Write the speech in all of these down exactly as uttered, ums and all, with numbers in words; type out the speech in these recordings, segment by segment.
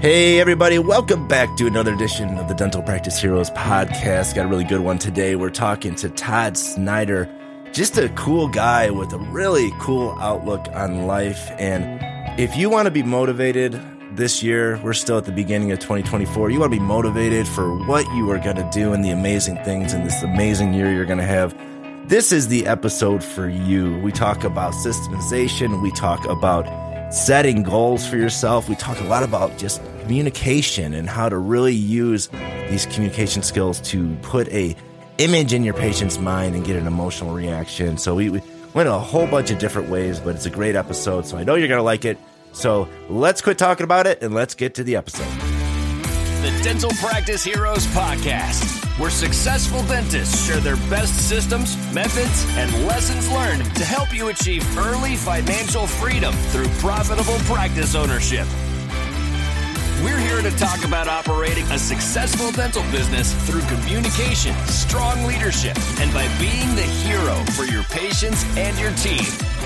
Hey everybody, welcome back to another edition of the Dental Practice Heroes podcast. Got a really good one today. We're talking to Todd Snyder, just a cool guy with a really cool outlook on life. And if you want to be motivated this year, we're still at the beginning of twenty twenty-four. You want to be motivated for what you are going to do and the amazing things in this amazing year you're going to have. This is the episode for you. We talk about systemization. We talk about setting goals for yourself. We talk a lot about just communication and how to really use these communication skills to put a image in your patient's mind and get an emotional reaction. So we, we went a whole bunch of different ways, but it's a great episode. So I know you're going to like it. So let's quit talking about it and let's get to the episode. The Dental Practice Heroes Podcast, where successful dentists share their best systems, methods, and lessons learned to help you achieve early financial freedom through profitable practice ownership. We're here to talk about operating a successful dental business through communication, strong leadership, and by being the hero for your patients and your team.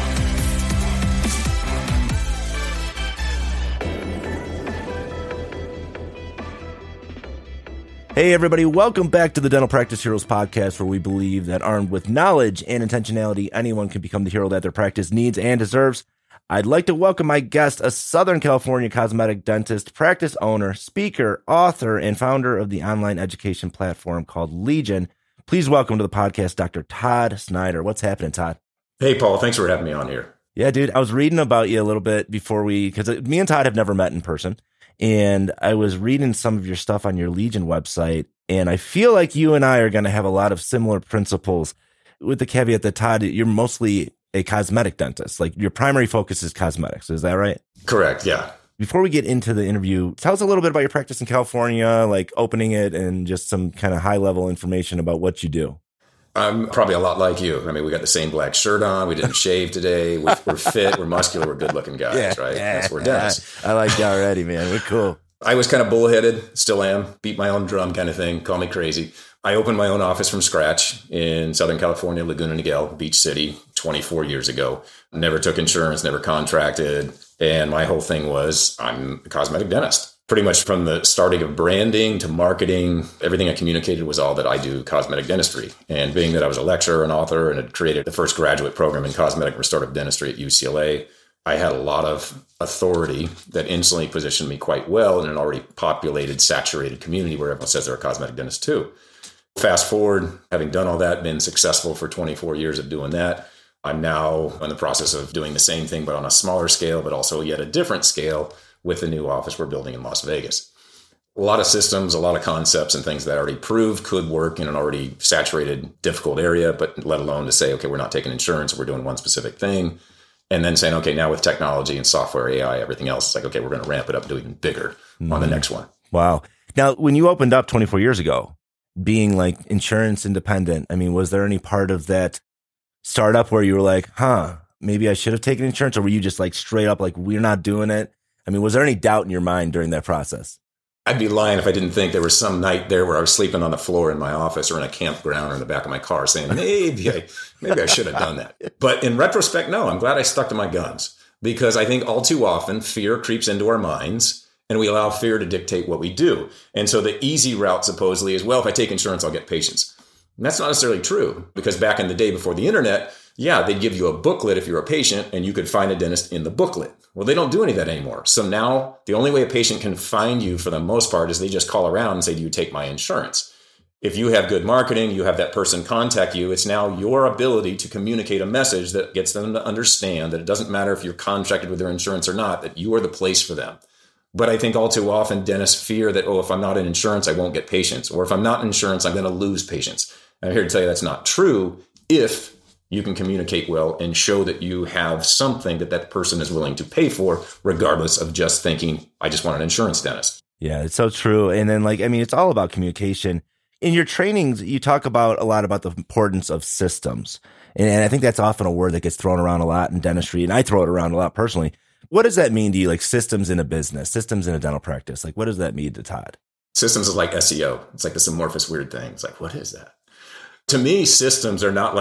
Hey everybody, welcome back to the Dental Practice Heroes podcast, where we believe that armed with knowledge and intentionality, anyone can become the hero that their practice needs and deserves. I'd like to welcome my guest, a Southern California cosmetic dentist, practice owner, speaker, author, and founder of the online education platform called Legion. Please welcome to the podcast, Doctor Todd Snyder. What's happening, Todd? Hey, Paul. Thanks for having me on here. Yeah, dude. I was reading about you a little bit before we, because me and Todd have never met in person. And I was reading some of your stuff on your Legion website, and I feel like you and I are going to have a lot of similar principles, with the caveat that, Todd, you're mostly a cosmetic dentist. Like, your primary focus is cosmetics. Is that right? Correct. Yeah. Before we get into the interview, tell us a little bit about your practice in California, like opening it, and just some kind of high level information about what you do. I'm probably a lot like you. I mean, we got the same black shirt on. We didn't shave today. We're, we're fit. We're muscular. We're good looking guys, yeah, right? Yeah, That's we're dentists. I like you already, man. We're cool. I was kind of bullheaded, still am, beat my own drum kind of thing. Call me crazy. I opened my own office from scratch in Southern California, Laguna Niguel, Beach City, twenty-four years ago. Never took insurance, never contracted. And my whole thing was, I'm a cosmetic dentist. Pretty much from the starting of branding to marketing, everything I communicated was all that I do cosmetic dentistry. And being that I was a lecturer, an author, and had created the first graduate program in cosmetic restorative dentistry at U C L A, I had a lot of authority that instantly positioned me quite well in an already populated, saturated community where everyone says they're a cosmetic dentist too. Fast forward, having done all that, been successful for twenty-four years of doing that, I'm now in the process of doing the same thing, but on a smaller scale, but also yet a different scale with the new office we're building in Las Vegas. A lot of systems, a lot of concepts and things that I already proved could work in an already saturated, difficult area, but let alone to say, okay, we're not taking insurance, we're doing one specific thing. And then saying, okay, now with technology and software, A I, everything else, it's like, okay, we're going to ramp it up, do even bigger mm. on the next one. Wow. Now, when you opened up twenty-four years ago, being like insurance independent, I mean, was there any part of that startup where you were like, huh, maybe I should have taken insurance? Or were you just like straight up like, we're not doing it? I mean, was there any doubt in your mind during that process? I'd be lying if I didn't think there was some night there where I was sleeping on the floor in my office or in a campground or in the back of my car saying, maybe I, maybe I should have done that. But in retrospect, no, I'm glad I stuck to my guns, because I think all too often fear creeps into our minds and we allow fear to dictate what we do. And so the easy route supposedly is, well, if I take insurance, I'll get patients. And that's not necessarily true, because back in the day before the internet, yeah, they'd give you a booklet if you're a patient and you could find a dentist in the booklet. Well, they don't do any of that anymore. So now the only way a patient can find you for the most part is they just call around and say, do you take my insurance? If you have good marketing, you have that person contact you, it's now your ability to communicate a message that gets them to understand that it doesn't matter if you're contracted with their insurance or not, that you are the place for them. But I think all too often dentists fear that, oh, if I'm not in insurance, I won't get patients. Or if I'm not in insurance, I'm going to lose patients. And I'm here to tell you that's not true if you can communicate well and show that you have something that that person is willing to pay for, regardless of just thinking, I just want an insurance dentist. Yeah, it's so true. And then, like, I mean, it's all about communication. In your trainings, you talk about a lot about the importance of systems. And I think that's often a word that gets thrown around a lot in dentistry. And I throw it around a lot personally. What does that mean to you? Like, systems in a business, systems in a dental practice? Like, what does that mean to Todd? Systems is like S E O. It's like this amorphous weird thing. It's like, what is that? To me, systems are not like,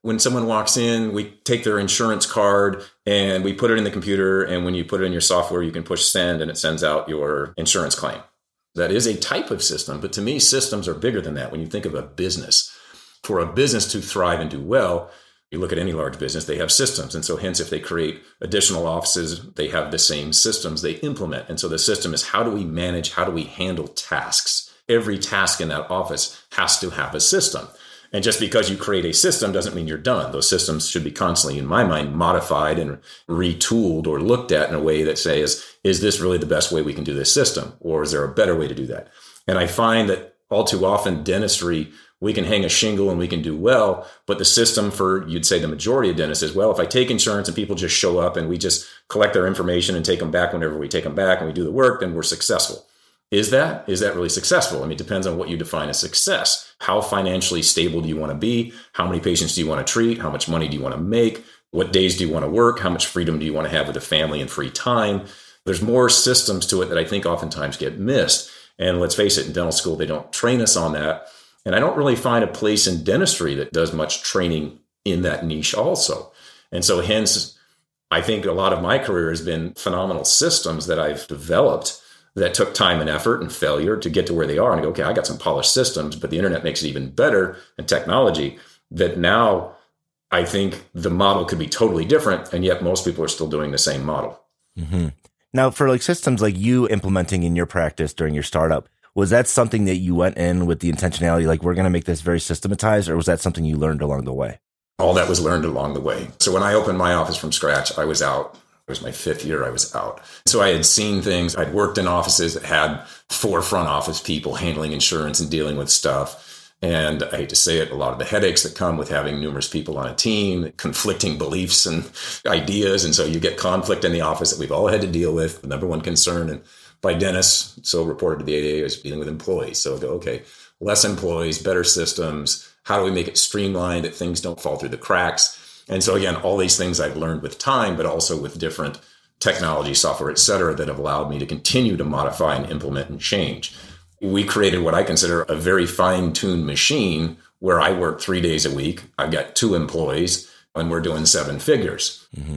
When someone walks in, we take their insurance card and we put it in the computer. And when you put it in your software, you can push send and it sends out your insurance claim. That is a type of system. But to me, systems are bigger than that. When you think of a business, for a business to thrive and do well, you look at any large business, they have systems. And so hence, if they create additional offices, they have the same systems they implement. And so the system is, how do we manage? How do we handle tasks? Every task in that office has to have a system. And just because you create a system doesn't mean you're done. Those systems should be constantly, in my mind, modified and retooled or looked at in a way that says, is this really the best way we can do this system? Or is there a better way to do that? And I find that all too often dentistry, we can hang a shingle and we can do well, but the system for, you'd say the majority of dentists is, well, if I take insurance and people just show up and we just collect their information and take them back whenever we take them back and we do the work, then we're successful. Is that? Is that really successful? I mean, it depends on what you define as success. How financially stable do you want to be? How many patients do you want to treat? How much money do you want to make? What days do you want to work? How much freedom do you want to have with the family and free time? There's more systems to it that I think oftentimes get missed. And let's face it, in dental school, they don't train us on that. And I don't really find a place in dentistry that does much training in that niche also. And so hence, I think a lot of my career has been phenomenal systems that I've developed that took time and effort and failure to get to where they are. And I go, okay, I got some polished systems, but the internet makes it even better, and technology, that now I think the model could be totally different. And yet most people are still doing the same model. Mm-hmm. Now, for like systems like you implementing in your practice during your startup, was that something that you went in with the intentionality, like we're going to make this very systematized, or was that something you learned along the way? All that was learned along the way. So when I opened my office from scratch, I was out. It was my fifth year I was out. So I had seen things. I'd worked in offices that had four front office people handling insurance and dealing with stuff. And I hate to say it, a lot of the headaches that come with having numerous people on a team, conflicting beliefs and ideas. And so you get conflict in the office that we've all had to deal with. The number one concern, and by Dennis, so reported to the A D A, is dealing with employees. So I go, okay, less employees, better systems. How do we make it streamlined that things don't fall through the cracks? And so again, all these things I've learned with time, but also with different technology, software, et cetera, that have allowed me to continue to modify and implement and change. We created what I consider a very fine-tuned machine where I work three days a week. I've got two employees and we're doing seven figures. Mm-hmm.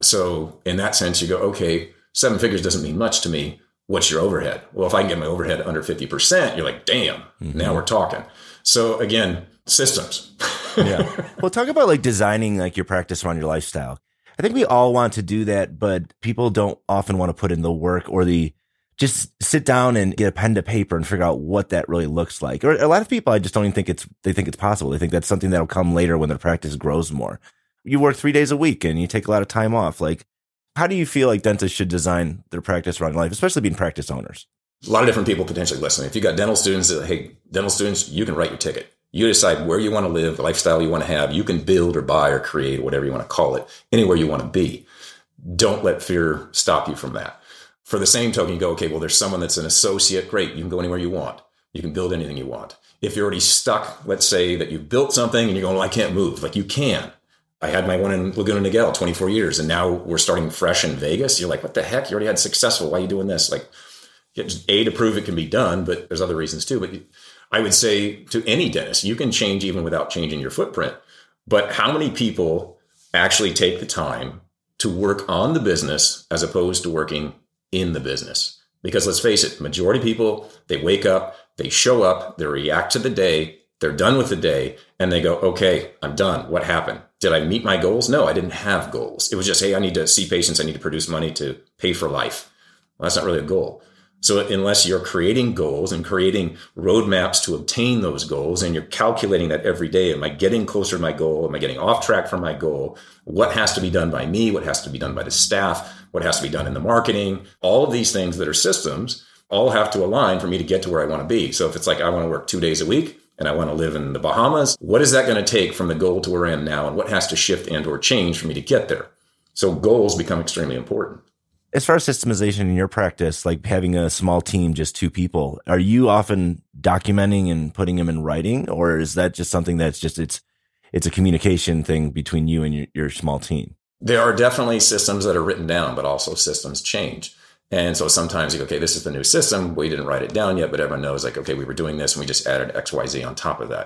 So in that sense, you go, okay, seven figures doesn't mean much to me. What's your overhead? Well, if I can get my overhead under fifty percent, you're like, damn, mm-hmm. Now we're talking. So again, systems. Yeah. Well, talk about like designing like your practice around your lifestyle. I think we all want to do that, but people don't often want to put in the work or the just sit down and get a pen to paper and figure out what that really looks like. Or a lot of people, I just don't even think it's, they think it's possible. They think that's something that'll come later when their practice grows more. You work three days a week and you take a lot of time off. Like, how do you feel like dentists should design their practice around life, especially being practice owners? A lot of different people potentially listening. If you got dental students that, hey, dental students, you can write your ticket. You decide where you want to live, the lifestyle you want to have. You can build or buy or create, whatever you want to call it, anywhere you want to be. Don't let fear stop you from that. For the same token, you go, okay, well, there's someone that's an associate. Great. You can go anywhere you want. You can build anything you want. If you're already stuck, let's say that you've built something and you're going, well, I can't move. Like, you can. I had my one in Laguna Niguel, twenty-four years, and now we're starting fresh in Vegas. You're like, what the heck? You already had successful. Why are you doing this? Like, A, to prove it can be done, but there's other reasons too. But I would say to any dentist, you can change even without changing your footprint. But how many people actually take the time to work on the business as opposed to working in the business? Because let's face it, majority of people, they wake up, they show up, they react to the day, they're done with the day, and they go, okay, I'm done. What happened? Did I meet my goals? No, I didn't have goals. It was just, hey, I need to see patients. I need to produce money to pay for life. Well, that's not really a goal. So unless you're creating goals and creating roadmaps to obtain those goals, and you're calculating that every day, am I getting closer to my goal? Am I getting off track from my goal? What has to be done by me? What has to be done by the staff? What has to be done in the marketing? All of these things that are systems all have to align for me to get to where I want to be. So if it's like, I want to work two days a week and I want to live in the Bahamas, what is that going to take from the goal to where I am now? And what has to shift and or change for me to get there? So goals become extremely important. As far as systemization in your practice, like having a small team, just two people, are you often documenting and putting them in writing, or is that just something that's just, it's, it's a communication thing between you and your, your small team? There are definitely systems that are written down, but also systems change. And so sometimes you go, okay, this is the new system. We didn't write it down yet, but everyone knows like, okay, we were doing this and we just added X Y Z on top of that.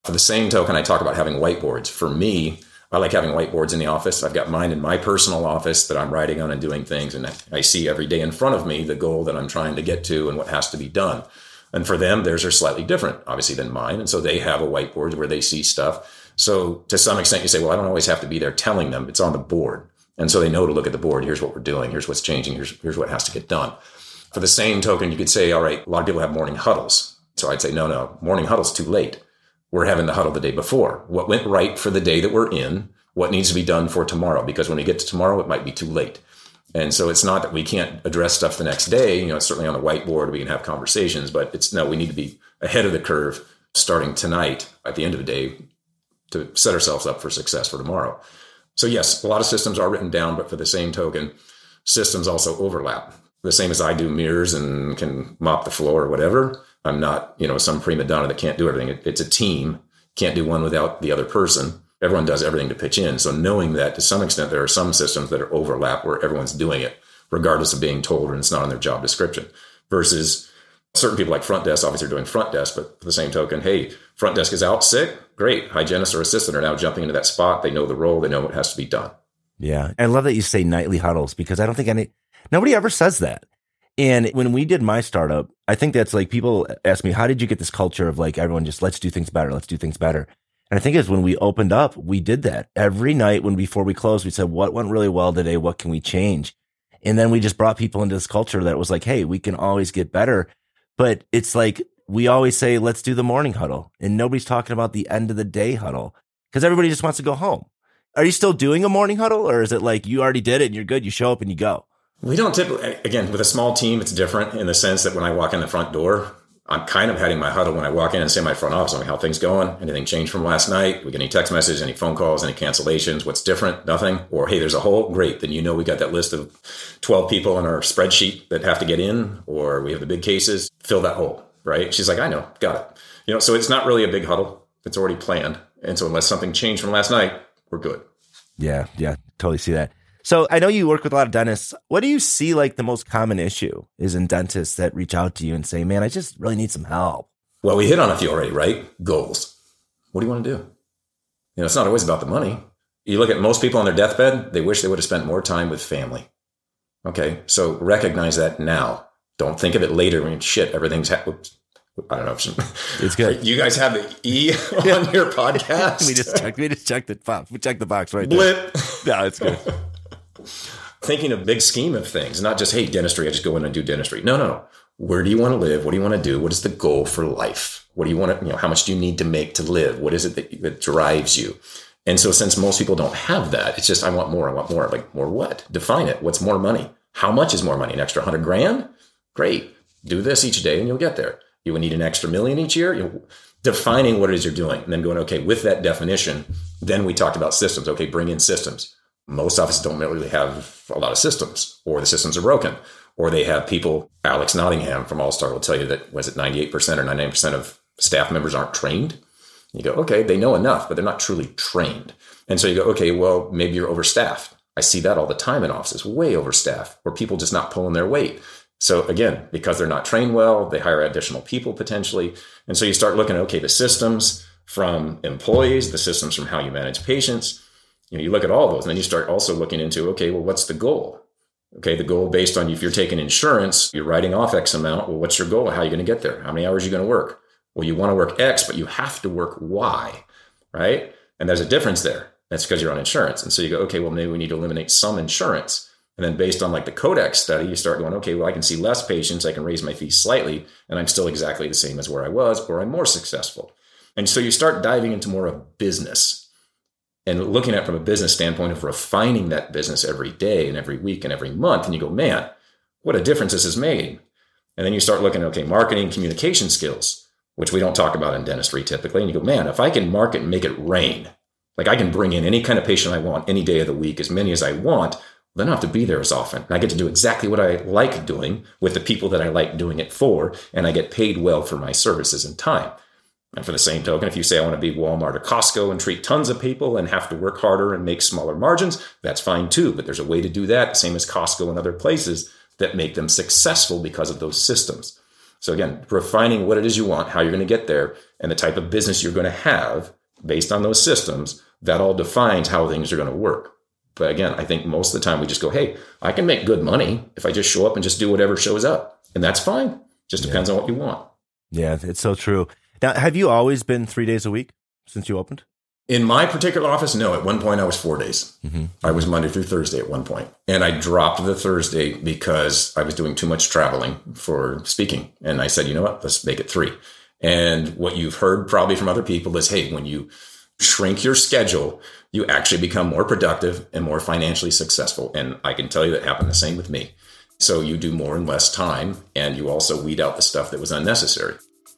For the same token, I talk about having whiteboards. For me, I like having whiteboards in the office. I've got mine in my personal office that I'm writing on and doing things. And I see every day in front of me the goal that I'm trying to get to and what has to be done. And for them, theirs are slightly different, obviously, than mine. And so they have a whiteboard where they see stuff. So to some extent, you say, well, I don't always have to be there telling them. It's on the board. And so they know to look at the board. Here's what we're doing. Here's what's changing. Here's, here's what has to get done. For the same token, you could say, all right, a lot of people have morning huddles. So I'd say, no, no, morning huddle's too late. We're having the huddle the day before. What went right for the day that we're in? What needs to be done for tomorrow? Because when we get to tomorrow, it might be too late. And so it's not that we can't address stuff the next day. You know, certainly on the whiteboard, we can have conversations, but it's no, we need to be ahead of the curve starting tonight at the end of the day to set ourselves up for success for tomorrow. So yes, a lot of systems are written down, but for the same token, systems also overlap. The same as I do mirrors and can mop the floor or whatever. I'm not, you know, some prima donna that can't do everything. It, it's a team. Can't do one without the other person. Everyone does everything to pitch in. So knowing that to some extent, there are some systems that are overlap where everyone's doing it, regardless of being told and it's not on their job description, versus certain people like front desk, obviously are doing front desk, but for the same token, hey, front desk is out sick. Great. Hygienist or assistant are now jumping into that spot. They know the role. They know what has to be done. Yeah. I love that you say nightly huddles because I don't think any, nobody ever says that. And when we did my startup, I think that's like people ask me, how did you get this culture of like everyone just let's do things better. Let's do things better. And I think it's when we opened up, we did that every night when before we closed, we said, what went really well today? What can we change? And then we just brought people into this culture that was like, hey, we can always get better. But it's like, we always say, let's do the morning huddle. And nobody's talking about the end of the day huddle because everybody just wants to go home. Are you still doing a morning huddle or is it like you already did it and you're good? You show up and you go. We don't typically, again, with a small team, it's different in the sense that when I walk in the front door, I'm kind of having my huddle when I walk in and say my front office, I'm like, how things going? Anything changed from last night? We get any text messages, any phone calls, any cancellations? What's different? Nothing. Or, hey, there's a hole. Great. Then you know we got that list of twelve people in our spreadsheet that have to get in, or we have the big cases. Fill that hole, right? She's like, I know. Got it. You know, so it's not really a big huddle. It's already planned. And so unless something changed from last night, we're good. Yeah, yeah, totally see that. So I know you work with a lot of dentists. What do you see like the most common issue is in dentists that reach out to you and say, man, I just really need some help? Well, we hit on a few already, right? Goals. What do you want to do? You know, it's not always about the money. You look at most people on their deathbed, they wish they would have spent more time with family. Okay, so recognize that now. Don't think of it later when shit, everything's happened. I don't know. If it's good. You guys have the E on yeah. your podcast. we just checked. We just checked the box. We checked the box right Blip. there. No, it's good. Thinking of big scheme of things, not just, hey, dentistry, I just go in and do dentistry. No, no, no. Where do you want to live? What do you want to do? What is the goal for life? What do you want to, you know, how much do you need to make to live? What is it that, that drives you? And so since most people don't have that, it's just, I want more, I want more. Like, more what? Define it. What's more money? How much is more money? An extra hundred grand? Great. Do this each day and you'll get there. You would need an extra million each year. You know, defining what it is you're doing and then going, okay, with that definition, then we talked about systems. Okay, bring in systems. Most offices don't really have a lot of systems, or the systems are broken, or they have people. Alex Nottingham from All-Star will tell you that, was it ninety-eight percent or ninety-nine percent of staff members aren't trained? You go, okay, they know enough, but they're not truly trained. And so you go, okay, well, maybe you're overstaffed. I see that all the time in offices, way overstaffed, or people just not pulling their weight. So again, because they're not trained well, they hire additional people potentially. And so you start looking at, okay, the systems from employees, the systems from how you manage patients. You know, you look at all those and then you start also looking into, okay, well, what's the goal? Okay, the goal based on if you're taking insurance, you're writing off X amount. Well, what's your goal? How are you going to get there? How many hours are you going to work? Well, you want to work X, but you have to work Y, right? And there's a difference there. That's because you're on insurance. And so you go, okay, well, maybe we need to eliminate some insurance. And then based on like the Codex study, you start going, okay, well, I can see less patients. I can raise my fees slightly, and I'm still exactly the same as where I was, or I'm more successful. And so you start diving into more of business. And looking at it from a business standpoint of refining that business every day and every week and every month. And you go, man, what a difference this has made. And then you start looking at, okay, marketing, communication skills, which we don't talk about in dentistry typically. And you go, man, if I can market and make it rain, like I can bring in any kind of patient I want any day of the week, as many as I want, then I don't have to be there as often. And I get to do exactly what I like doing with the people that I like doing it for. And I get paid well for my services and time. And for the same token, if you say I want to be Walmart or Costco and treat tons of people and have to work harder and make smaller margins, that's fine too. But there's a way to do that, same as Costco and other places, that make them successful because of those systems. So again, refining what it is you want, how you're going to get there, and the type of business you're going to have based on those systems, that all defines how things are going to work. But again, I think most of the time we just go, hey, I can make good money if I just show up and just do whatever shows up. And that's fine. Just depends yeah. on what you want. Yeah, it's so true. Now, have you always been three days a week since you opened? In my particular office, no. At one point, I was four days. Mm-hmm. I was Monday through Thursday at one point. And I dropped the Thursday because I was doing too much traveling for speaking. And I said, you know what, let's make it three. And what you've heard probably from other people is, hey, when you shrink your schedule, you actually become more productive and more financially successful. And I can tell you that happened the same with me. So you do more in less time, and you also weed out the stuff that was unnecessary.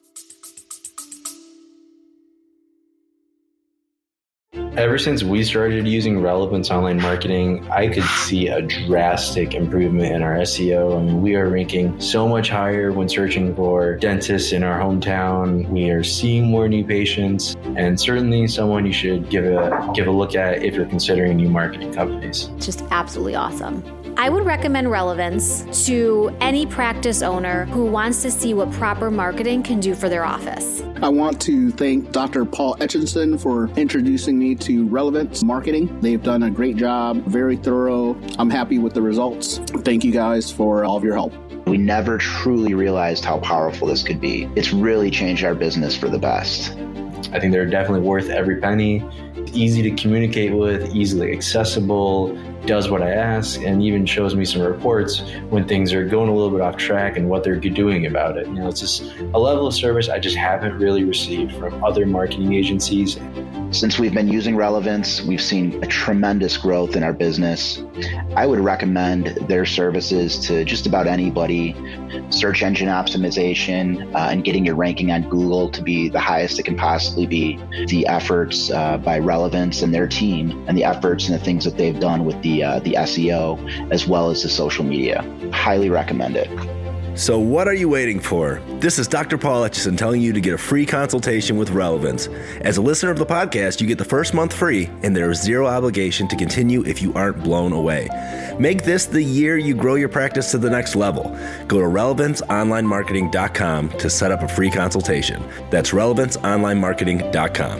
Ever since we started using Relevance Online Marketing, I could see a drastic improvement in our S E O. I mean, we are ranking so much higher when searching for dentists in our hometown. We are seeing more new patients, and certainly someone you should give a give a look at if you're considering new marketing companies. It's just absolutely awesome. I would recommend Relevance to any practice owner who wants to see what proper marketing can do for their office. I want to thank Doctor Paul Etchinson for introducing me to Relevance Marketing. They've done a great job, very thorough. I'm happy with the results. Thank you guys for all of your help. We never truly realized how powerful this could be. It's really changed our business for the best. I think they're definitely worth every penny. Easy to communicate with, easily accessible, does what I ask, and even shows me some reports when things are going a little bit off track and what they're doing about it. You know, it's just a level of service I just haven't really received from other marketing agencies. Since we've been using Relevance, we've seen a tremendous growth in our business. I would recommend their services to just about anybody. Search engine optimization uh, and getting your ranking on Google to be the highest it can possibly be. The efforts uh, by Relevance and their team, and the efforts and the things that they've done with the uh, the S E O as well as the social media. Highly recommend it. So what are you waiting for? This is Doctor Paul Etchison telling you to get a free consultation with Relevance. As a listener of the podcast, you get the first month free, and there is zero obligation to continue if you aren't blown away. Make this the year you grow your practice to the next level. Go to relevance online marketing dot com to set up a free consultation. That's relevance online marketing dot com.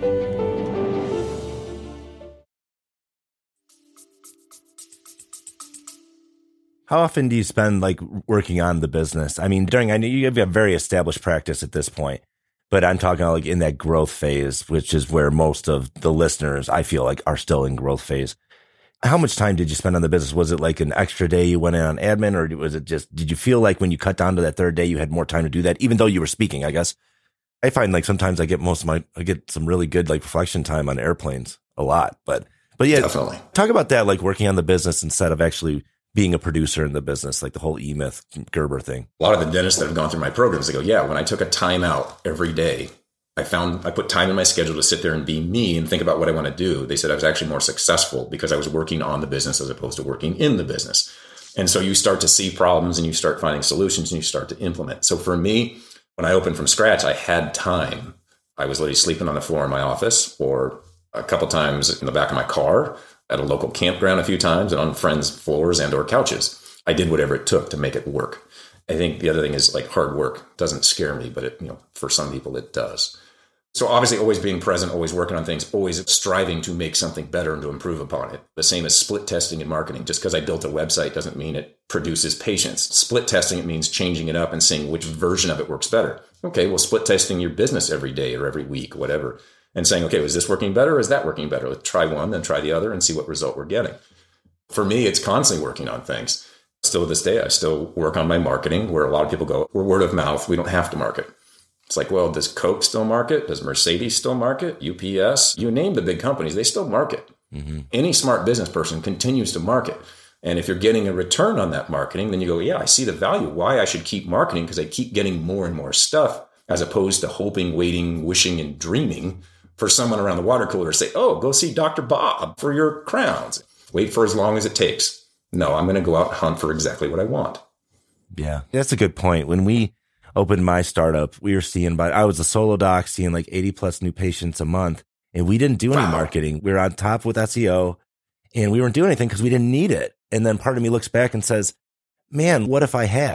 How often do you spend like working on the business? I mean, during, I know you have a very established practice at this point, but I'm talking like in that growth phase, which is where most of the listeners, I feel like, are still in growth phase. How much time did you spend on the business? Was it like an extra day you went in on admin, or was it just, did you feel like when you cut down to that third day, you had more time to do that, even though you were speaking, I guess? I find like sometimes I get most of my, I get some really good like reflection time on airplanes a lot, but, but yeah, definitely talk about that, like working on the business instead of actually being a producer in the business, like the whole E-Myth Gerber thing. A lot of the dentists that have gone through my programs, they go, yeah, when I took a time out every day, I found I put time in my schedule to sit there and be me and think about what I want to do. They said I was actually more successful because I was working on the business as opposed to working in the business. And so you start to see problems and you start finding solutions and you start to implement. So for me, when I opened from scratch, I had time. I was literally sleeping on the floor in my office, or a couple times in the back of my car, at a local campground a few times, and on friends' floors and or couches. I did whatever it took to make it work. I think the other thing is like hard work doesn't scare me, but it, you know, for some people it does. So obviously always being present, always working on things, always striving to make something better and to improve upon it. The same as split testing in marketing. Just because I built a website doesn't mean it produces patients. Split testing, it means changing it up and seeing which version of it works better. Okay, well, split testing your business every day or every week, whatever. And saying, okay, is this working better or is that working better? Let's try one, then try the other and see what result we're getting. For me, it's constantly working on things. Still to this day, I still work on my marketing, where a lot of people go, we're word of mouth. We don't have to market. It's like, well, does Coke still market? Does Mercedes still market? U P S? You name the big companies, they still market. Mm-hmm. Any smart business person continues to market. And if you're getting a return on that marketing, then you go, yeah, I see the value. Why I should keep marketing, because I keep getting more and more stuff, as opposed to hoping, waiting, wishing, and dreaming for someone around the water cooler to say, oh, go see Doctor Bob for your crowns. Wait for as long as it takes. No, I'm going to go out and hunt for exactly what I want. Yeah, that's a good point. When we opened my startup, we were seeing, but I was a solo doc, seeing like eighty plus new patients a month, and we didn't do any wow. marketing. We were on top with S E O, and we weren't doing anything because we didn't need it. And then part of me looks back and says, man, what if I had?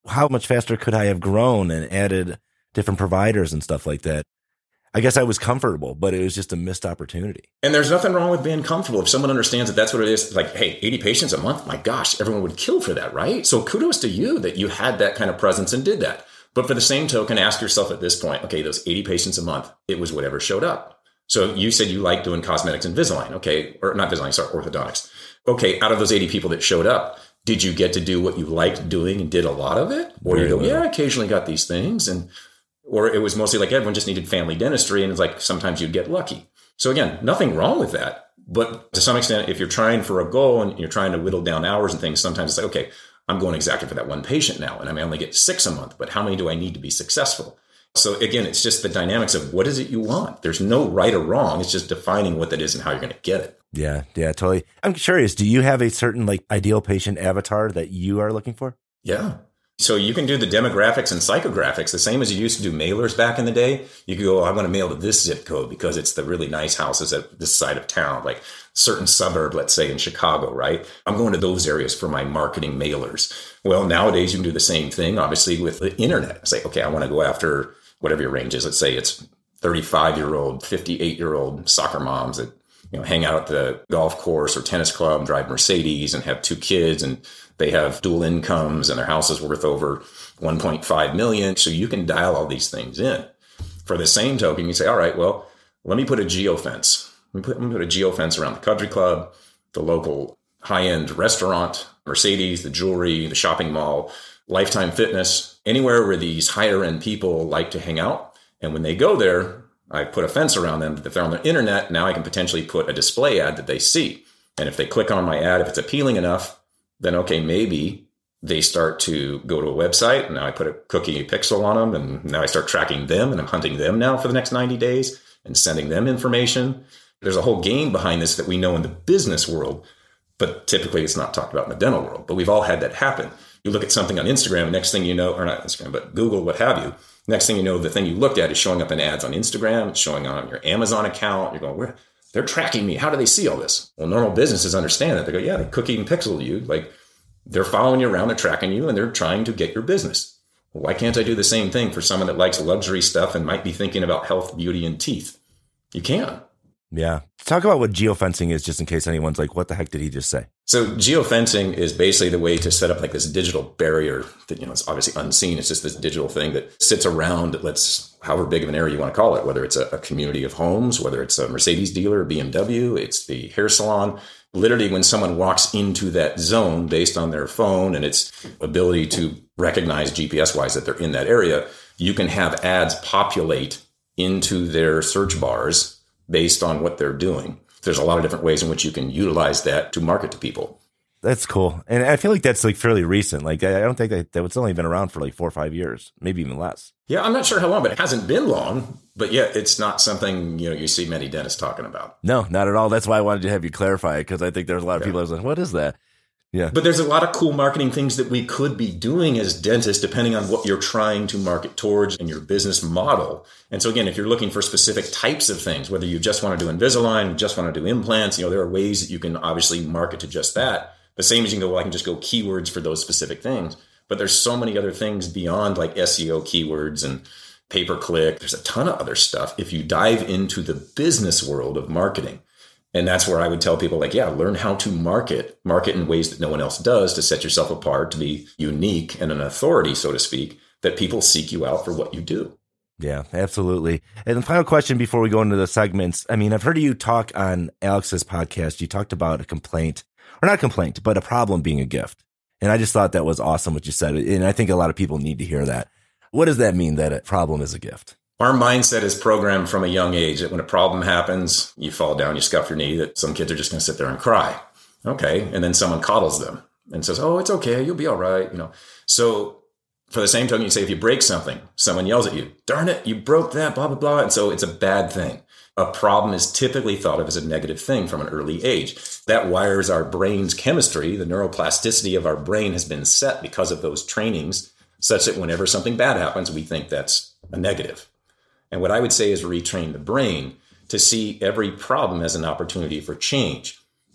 how much faster could I have grown and added different providers and stuff like that? I guess I was comfortable, but it was just a missed opportunity. And there's nothing wrong with being comfortable. If someone understands that that's what it is, like, hey, eighty patients a month, my gosh, everyone would kill for that, right? So kudos to you that you had that kind of presence and did that. But for the same token, ask yourself at this point, okay, those eighty patients a month, it was whatever showed up. So you said you like doing cosmetics and Invisalign, okay, or not Invisalign, sorry, orthodontics. Okay, out of those eighty people that showed up, did you get to do what you liked doing and did a lot of it? Or you go, yeah, I occasionally got these things. And or it was mostly like everyone just needed family dentistry. And it's like, sometimes you'd get lucky. So again, nothing wrong with that. But to some extent, if you're trying for a goal and you're trying to whittle down hours and things, sometimes it's like, okay, I'm going exactly for that one patient now. And I may only get six a month, but how many do I need to be successful? So again, it's just the dynamics of what is it you want? There's no right or wrong. It's just defining what that is and how you're going to get it. Yeah, yeah, totally. I'm curious, do you have a certain like ideal patient avatar that you are looking for? Yeah. So you can do the demographics and psychographics the same as you used to do mailers back in the day. You could go, oh, I want to mail to this zip code because it's the really nice houses at this side of town, like certain suburb, let's say in Chicago, right? I'm going to those areas for my marketing mailers. Well, nowadays you can do the same thing, obviously, with the internet. Say, okay, I want to go after whatever your range is. Let's say it's thirty-five-year-old, fifty-eight-year-old soccer moms that, you know, hang out at the golf course or tennis club, drive Mercedes and have two kids, and they have dual incomes and their house is worth over one point five million. So you can dial all these things in. For the same token, you say, all right, well, let me put a geofence. Let me put, let me put a geofence around the country club, the local high-end restaurant, Mercedes, the jewelry, the shopping mall, Lifetime Fitness, anywhere where these higher end people like to hang out. And when they go there, I put a fence around them. If they're on the internet, now I can potentially put a display ad that they see. And if they click on my ad, if it's appealing enough, then okay, maybe they start to go to a website. And now I put a cookie pixel on them. And now I start tracking them and I'm hunting them now for the next ninety days and sending them information. There's a whole game behind this that we know in the business world, but typically it's not talked about in the dental world. But we've all had that happen. You look at something on Instagram, next thing you know, or not Instagram, but Google, what have you. Next thing you know, the thing you looked at is showing up in ads on Instagram. It's showing on your Amazon account. You're going, where? They're tracking me. How do they see all this? Well, normal businesses understand that. They go, yeah, they cookie and pixel you. Like they're following you around, they're tracking you, and they're trying to get your business. Well, why can't I do the same thing for someone that likes luxury stuff and might be thinking about health, beauty, and teeth? You can. Yeah. Talk about what geofencing is, just in case anyone's like, what the heck did he just say? So geofencing is basically the way to set up like this digital barrier that, you know, it's obviously unseen. It's just this digital thing that sits around, let's, however big of an area you want to call it, whether it's a, a community of homes, whether it's a Mercedes dealer, B M W, it's the hair salon. Literally, when someone walks into that zone based on their phone and its ability to recognize G P S wise that they're in that area, you can have ads populate into their search bars based on what they're doing. There's a lot of different ways in which you can utilize that to market to people. That's cool. And I feel like that's like fairly recent. Like, I don't think that, that it's only been around for like four or five years, maybe even less. Yeah, I'm not sure how long, but it hasn't been long. But yeah, it's not something, you know, you see many dentists talking about. No, not at all. That's why I wanted to have you clarify it, because I think there's a lot of yeah. people that are like, what is that? Yeah. But there's a lot of cool marketing things that we could be doing as dentists, depending on what you're trying to market towards in your business model. And so again, if you're looking for specific types of things, whether you just want to do Invisalign, just want to do implants, you know, there are ways that you can obviously market to just that. The same as you can go, well, I can just go keywords for those specific things. But there's so many other things beyond like S E O keywords and pay-per-click. There's a ton of other stuff if you dive into the business world of marketing. And that's where I would tell people like, yeah, learn how to market, market in ways that no one else does to set yourself apart, to be unique and an authority, so to speak, that people seek you out for what you do. Yeah, absolutely. And the final question before we go into the segments. I mean, I've heard you talk on Alex's podcast. You talked about a complaint, or not a complaint, but a problem being a gift. And I just thought that was awesome what you said. And I think a lot of people need to hear that. What does that mean, that a problem is a gift? Our mindset is programmed from a young age that when a problem happens, you fall down, you scuff your knee, that some kids are just going to sit there and cry. Okay. And then someone coddles them and says, oh, it's okay. You'll be all right. You know, so for the same token, you say, if you break something, someone yells at you, darn it, you broke that, blah, blah, blah. And so it's a bad thing. A problem is typically thought of as a negative thing from an early age. That wires our brain's chemistry. The neuroplasticity of our brain has been set because of those trainings, such that whenever something bad happens, we think that's a negative. And what I would say is retrain the brain to see every problem as an opportunity for change.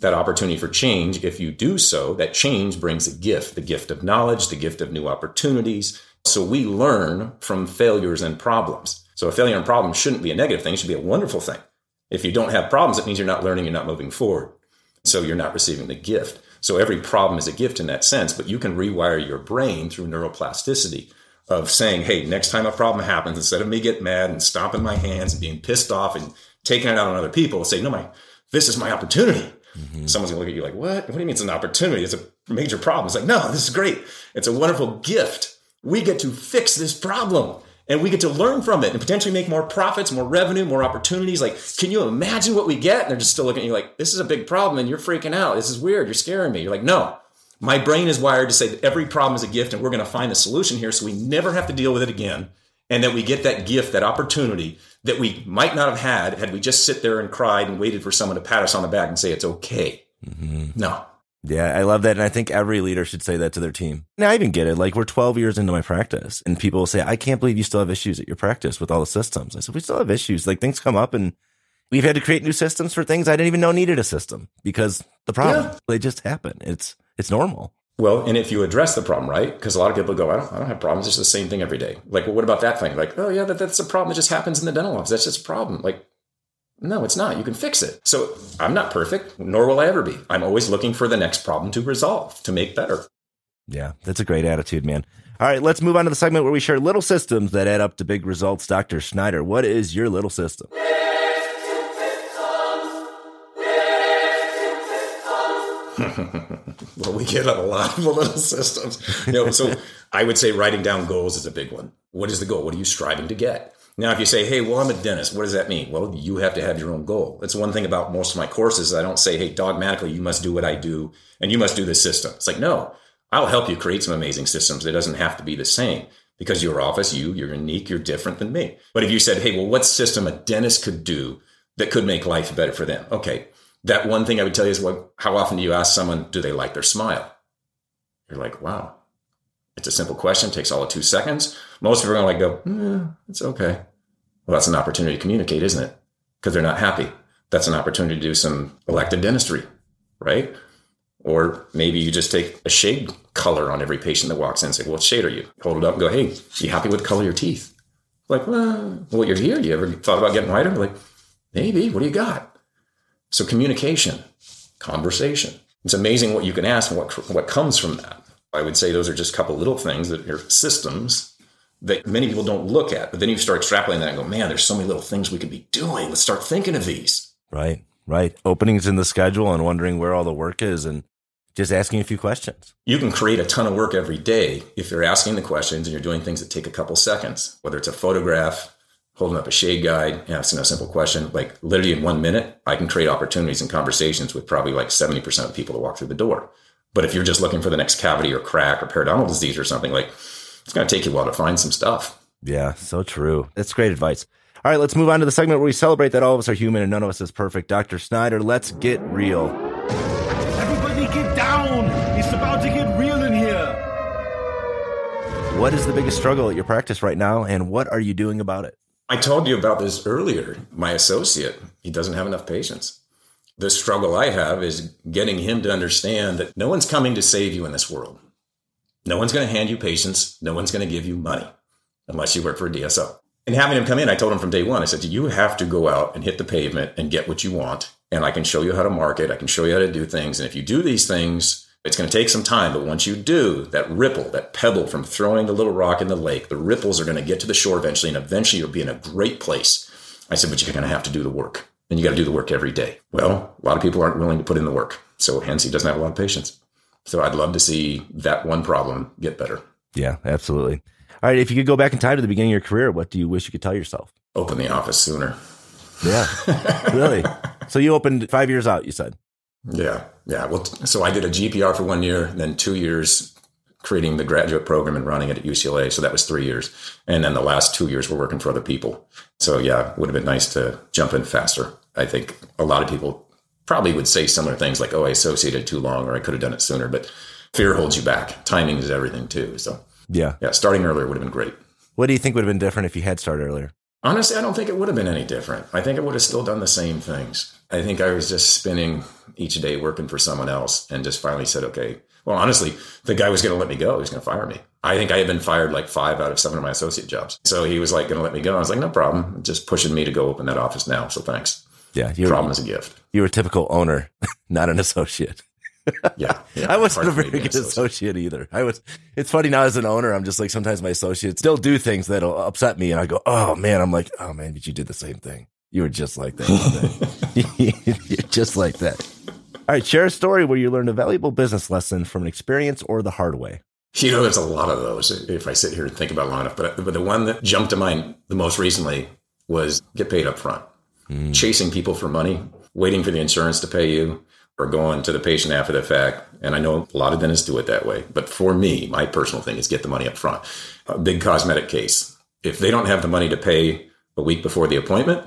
that opportunity for change, if you do so, that change brings a gift, the gift of knowledge, the gift of new opportunities. So we learn from failures and problems. So a failure and problem shouldn't be a negative thing. It should be a wonderful thing. If you don't have problems, it means you're not learning, you're not moving forward. So you're not receiving the gift. So every problem is a gift in that sense, but you can rewire your brain through neuroplasticity of saying, hey, next time a problem happens, instead of me getting mad and stomping my hands and being pissed off and taking it out on other people, say, no, my, this is my opportunity. Mm-hmm. Someone's gonna look at you like, what? What do you mean it's an opportunity? It's a major problem. It's like, no, this is great. It's a wonderful gift. We get to fix this problem and we get to learn from it and potentially make more profits, more revenue, more opportunities. Like, can you imagine what we get? And they're just still looking at you like, this is a big problem and you're freaking out. This is weird. You're scaring me. You're like, no, my brain is wired to say that every problem is a gift and we're going to find a solution here so we never have to deal with it again. And that we get that gift, that opportunity that we might not have had had we just sit there and cried and waited for someone to pat us on the back and say it's okay. Mm-hmm. No. Yeah, I love that. And I think every leader should say that to their team. Now, I even get it. Like, we're twelve years into my practice and people will say, I can't believe you still have issues at your practice with all the systems. I said, we still have issues. Like, things come up and we've had to create new systems for things I didn't even know needed a system because the problem, yeah. they just happen. It's, it's normal. Well, and if you address the problem, right? Because a lot of people go, I don't, I don't have problems. It's the same thing every day. Like, well, what about that thing? Like, oh yeah, that, that's a problem that just happens in the dental office. That's just a problem. Like, no, it's not. You can fix it. So I'm not perfect, nor will I ever be. I'm always looking for the next problem to resolve, to make better. Yeah, that's a great attitude, man. All right, let's move on to the segment where we share little systems that add up to big results. Doctor Schneider, what is your little system? Well, we get a lot of little systems. You know, so I would say writing down goals is a big one. What is the goal? What are you striving to get? Now, if you say, hey, well, I'm a dentist, what does that mean? Well, you have to have your own goal. That's one thing about most of my courses. I don't say, hey, dogmatically, you must do what I do and you must do this system. It's like, no, I'll help you create some amazing systems. It doesn't have to be the same because your office, you, you're unique, you're different than me. But if you said, hey, well, what system a dentist could do that could make life better for them? Okay. That one thing I would tell you is, well, how often do you ask someone, do they like their smile? You're like, wow, it's a simple question. It takes all of two seconds. Most people are going to like go, eh, it's okay. Well, that's an opportunity to communicate, isn't it? Because they're not happy. That's an opportunity to do some elective dentistry, right? Or maybe you just take a shade color on every patient that walks in and say, well, what shade are you? Hold it up and go, hey, you happy with the color of your teeth? Like, well, well you're here. You ever thought about getting whiter? Like, maybe. What do you got? So communication, conversation. It's amazing what you can ask and what what comes from that. I would say those are just a couple little things that are systems that many people don't look at. But then you start extrapolating that and go, man, there's so many little things we could be doing. Let's start thinking of these. Right, right. Openings in the schedule and wondering where all the work is and just asking a few questions. You can create a ton of work every day if you're asking the questions and you're doing things that take a couple seconds, whether it's a photograph, holding up a shade guide, asking a simple question. Like literally in one minute, I can create opportunities and conversations with probably like seventy percent of the people that walk through the door. But if you're just looking for the next cavity or crack or periodontal disease or something, like it's going to take you a while to find some stuff. Yeah, so true. That's great advice. All right, let's move on to the segment where we celebrate that all of us are human and none of us is perfect. Doctor Schneider, let's get real. Everybody get down. It's about to get real in here. What is the biggest struggle at your practice right now, and what are you doing about it? I told you about this earlier. My associate, he doesn't have enough patience. The struggle I have is getting him to understand that no one's coming to save you in this world. No one's going to hand you patients. No one's going to give you money unless you work for a D S O. And having him come in, I told him from day one, I said, you have to go out and hit the pavement and get what you want. And I can show you how to market. I can show you how to do things. And if you do these things, it's going to take some time. But once you do, that ripple, that pebble from throwing the little rock in the lake, the ripples are going to get to the shore eventually. And eventually you'll be in a great place. I said, but you're going to have to do the work. And you got to do the work every day. Well, a lot of people aren't willing to put in the work. So hence he doesn't have a lot of patience. So I'd love to see that one problem get better. Yeah, absolutely. All right. If you could go back in time to the beginning of your career, what do you wish you could tell yourself? Open the office sooner. Yeah, really. So you opened five years out, you said? Yeah. Yeah. Well, so I did a G P R for one year, then two years creating the graduate program and running it at U C L A. So that was three years. And then the last two years were working for other people. So yeah, it would have been nice to jump in faster. I think a lot of people probably would say similar things like, oh, I associated too long or I could have done it sooner. But fear holds you back. Timing is everything too. So yeah, yeah, starting earlier would have been great. What do you think would have been different if you had started earlier? Honestly, I don't think it would have been any different. I think it would have still done the same things. I think I was just spinning each day working for someone else and just finally said, okay, well, honestly, the guy was going to let me go. He was going to fire me. I think I had been fired like five out of seven of my associate jobs. So he was like going to let me go. I was like, no problem. Just pushing me to go open that office now. So thanks. Yeah. You're, problem is a gift. You're a typical owner, not an associate. yeah, yeah. I wasn't a very good associate. associate either. I was, it's funny now as an owner, I'm just like, sometimes my associates still do things that'll upset me. And I go, oh man, I'm like, oh man, but you did the same thing. You were just like that. You're just like that. All right. Share a story where you learned a valuable business lesson from an experience or the hard way. You know, there's a lot of those if I sit here and think about it long enough. But, but the one that jumped to mind the most recently was get paid up front. Mm. Chasing people for money, waiting for the insurance to pay you, or going to the patient after the fact. And I know a lot of dentists do it that way. But for me, my personal thing is get the money up front. A big cosmetic case. If they don't have the money to pay a week before the appointment,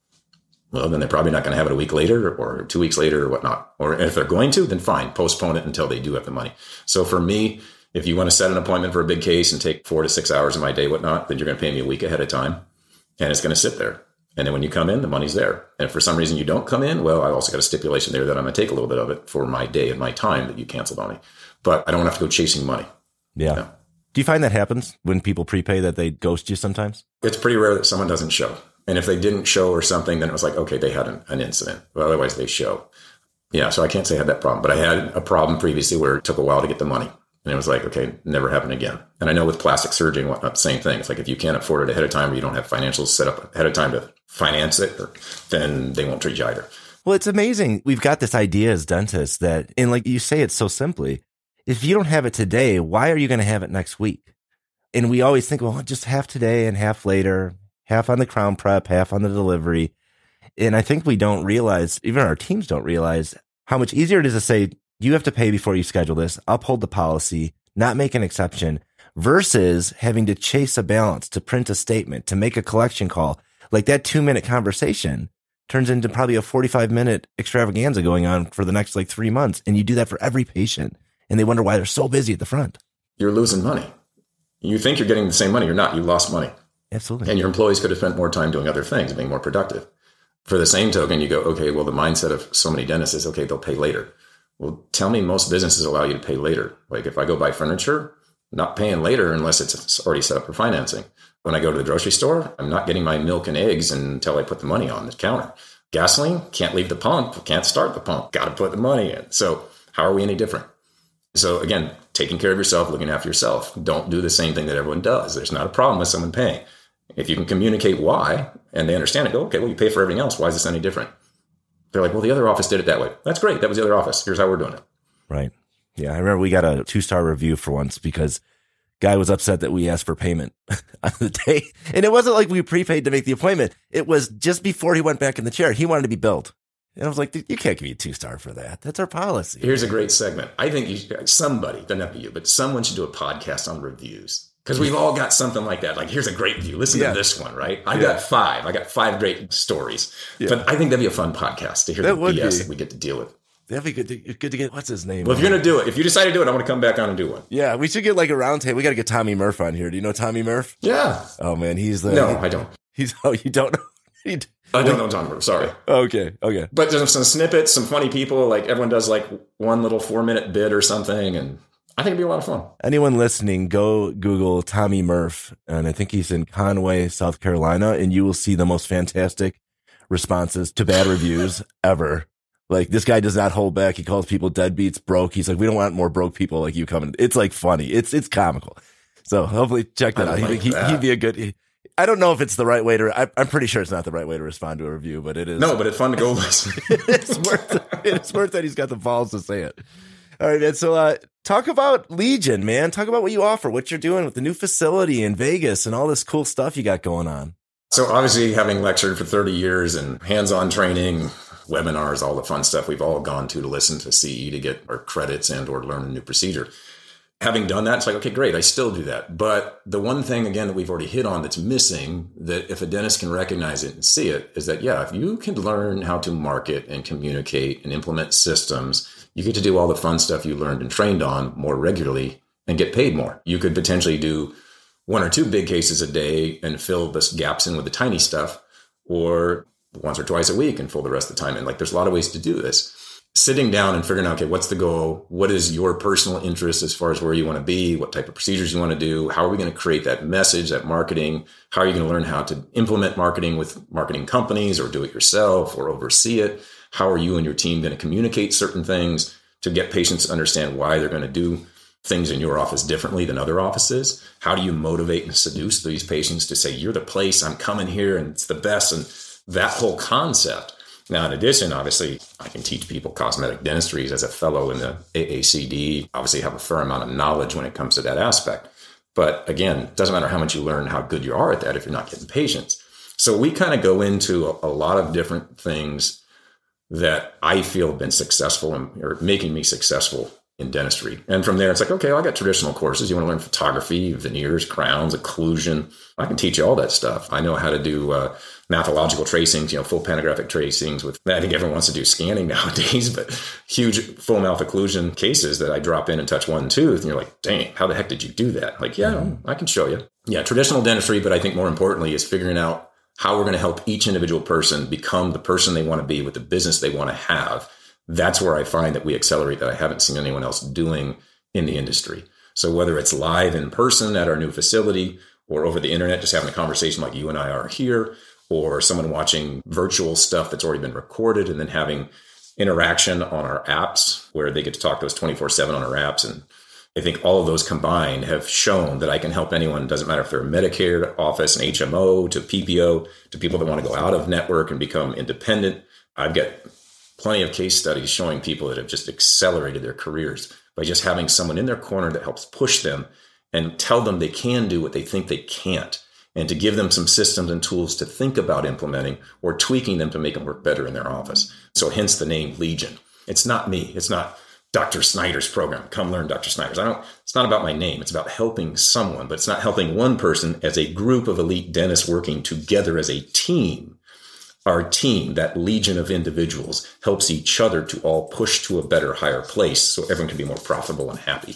well, then they're probably not going to have it a week later or two weeks later or whatnot. Or if they're going to, then fine, postpone it until they do have the money. So for me, if you want to set an appointment for a big case and take four to six hours of my day, whatnot, then you're going to pay me a week ahead of time. And it's going to sit there. And then when you come in, the money's there. And if for some reason you don't come in, well, I also got a stipulation there that I'm going to take a little bit of it for my day and my time that you canceled on me. But I don't have to go chasing money. Yeah. No. Do you find that happens when people prepay that they ghost you sometimes? It's pretty rare that someone doesn't show. And if they didn't show or something, then it was like, okay, they had an, an incident. But otherwise they show. Yeah. So I can't say I had that problem. But I had a problem previously where it took a while to get the money. And it was like, okay, never happen again. And I know with plastic surgery and whatnot, same thing. It's like if you can't afford it ahead of time or you don't have financials set up ahead of time to finance it, or, then they won't treat you either. Well, it's amazing. We've got this idea as dentists that, and like you say it so simply, if you don't have it today, why are you going to have it next week? And we always think, well, just half today and half later, half on the crown prep, half on the delivery. And I think we don't realize, even our teams don't realize how much easier it is to say, you have to pay before you schedule this, uphold the policy, not make an exception, versus having to chase a balance, to print a statement, to make a collection call. Like that two minute conversation turns into probably a forty-five minute extravaganza going on for the next like three months. And you do that for every patient. And they wonder why they're so busy at the front. You're losing money. You think you're getting the same money. You're not. You lost money. Absolutely. And your employees could have spent more time doing other things, being more productive. For the same token, you go, okay, well, the mindset of so many dentists is, okay, they'll pay later. Well, tell me most businesses allow you to pay later. Like if I go buy furniture, not paying later unless it's already set up for financing. When I go to the grocery store, I'm not getting my milk and eggs until I put the money on the counter. Gasoline, can't leave the pump, can't start the pump, got to put the money in. So how are we any different? So again, taking care of yourself, looking after yourself. Don't do the same thing that everyone does. There's not a problem with someone paying. If you can communicate why and they understand it, go, okay, well, you pay for everything else. Why is this any different? They're like, well, the other office did it that way. That's great. That was the other office. Here's how we're doing it. Right. Yeah. I remember we got a two-star review for once because guy was upset that we asked for payment on the day. And it wasn't like we prepaid to make the appointment. It was just before he went back in the chair. He wanted to be billed. And I was like, you can't give me a two-star for that. That's our policy. Here's a great segment. I think you should, somebody, doesn't have to be you, but someone should do a podcast on reviews. Because we've all got something like that. Like, here's a great review. Listen yeah. to this one, right? I yeah. got five. I got five great stories. Yeah. But I think that'd be a fun podcast to hear that the B S be. that we get to deal with. That'd be good to, good to get, what's his name? Well, if you're going to do it, if you decide to do it, I want to come back on and do one. Yeah, we should get like a round table. We got to get Tommy Murph on here. Do you know Tommy Murph? Yeah. Oh, man, he's the... No, he, I don't. He's Oh, you don't know? He, I don't know Tommy Murph. Sorry. Okay, okay. But there's some snippets, some funny people. Like, everyone does like one little four-minute bit or something, and I think it'd be a lot of fun. Anyone listening, go Google Tommy Murph, and I think he's in Conway, South Carolina, and you will see the most fantastic responses to bad reviews ever. Like, this guy does not hold back. He calls people deadbeats, broke. He's like, we don't want more broke people like you coming. It's like funny. It's it's comical. So hopefully check that out. Like he, that. He'd be a good... He, I don't know if it's the right way to... I, I'm pretty sure it's not the right way to respond to a review, but it is. No, but it's fun to go listen. it's, worth, it's worth that he's got the balls to say it. All right, man. So uh, talk about Legion, man. Talk about what you offer, what you're doing with the new facility in Vegas and all this cool stuff you got going on. So obviously, having lectured for thirty years and hands-on training, webinars, all the fun stuff we've all gone to to listen to C E to get our credits and or learn a new procedure. Having done that, it's like, okay, great, I still do that. But the one thing, again, that we've already hit on that's missing, that if a dentist can recognize it and see it, is that, yeah, if you can learn how to market and communicate and implement systems, you get to do all the fun stuff you learned and trained on more regularly and get paid more. You could potentially do one or two big cases a day and fill the gaps in with the tiny stuff, or once or twice a week and fill the rest of the time in. Like, there's a lot of ways to do this. sitting down and figuring out, okay, what's the goal? What is your personal interest as far as where you want to be? What type of procedures you want to do? How are we going to create that message, that marketing? How are you going to learn how to implement marketing with marketing companies or do it yourself or oversee it? How are you and your team going to communicate certain things to get patients to understand why they're going to do things in your office differently than other offices? How do you motivate and seduce these patients to say, you're the place, I'm coming here and it's the best, and that whole concept. Now, in addition, obviously, I can teach people cosmetic dentistry as a fellow in the A A C D. Obviously, have a fair amount of knowledge when it comes to that aspect. But again, it doesn't matter how much you learn, how good you are at that if you're not getting patients. So we kind of go into a, a lot of different things that I feel have been successful in, or making me successful in dentistry. And from there, it's like, okay, well, I got traditional courses. You want to learn photography, veneers, crowns, occlusion. I can teach you all that stuff. I know how to do uh, mathological tracings, you know, full panographic tracings with, I think everyone wants to do scanning nowadays, but huge full mouth occlusion cases that I drop in and touch one tooth. And you're like, dang, how the heck did you do that? Like, yeah, mm-hmm. I can show you. Yeah, traditional dentistry, but I think more importantly is figuring out how we're going to help each individual person become the person they want to be with the business they want to have. That's where I find that we accelerate that I haven't seen anyone else doing in the industry. So whether it's live in person at our new facility or over the internet, just having a conversation like you and I are here, or someone watching virtual stuff that's already been recorded and then having interaction on our apps where they get to talk to us twenty-four seven on our apps. And I think all of those combined have shown that I can help anyone. It doesn't matter if they're a Medicare office, an H M O, to P P O, to people that want to go out of network and become independent. I've got plenty of case studies showing people that have just accelerated their careers by just having someone in their corner that helps push them and tell them they can do what they think they can't, and to give them some systems and tools to think about implementing or tweaking them to make them work better in their office. So hence the name Legion. It's not me. It's not Doctor Snyder's program. Come learn Doctor Snyder's. I don't, it's not about my name. It's about helping someone, but it's not helping one person as a group of elite dentists working together as a team. Our team, that legion of individuals, helps each other to all push to a better, higher place so everyone can be more profitable and happy.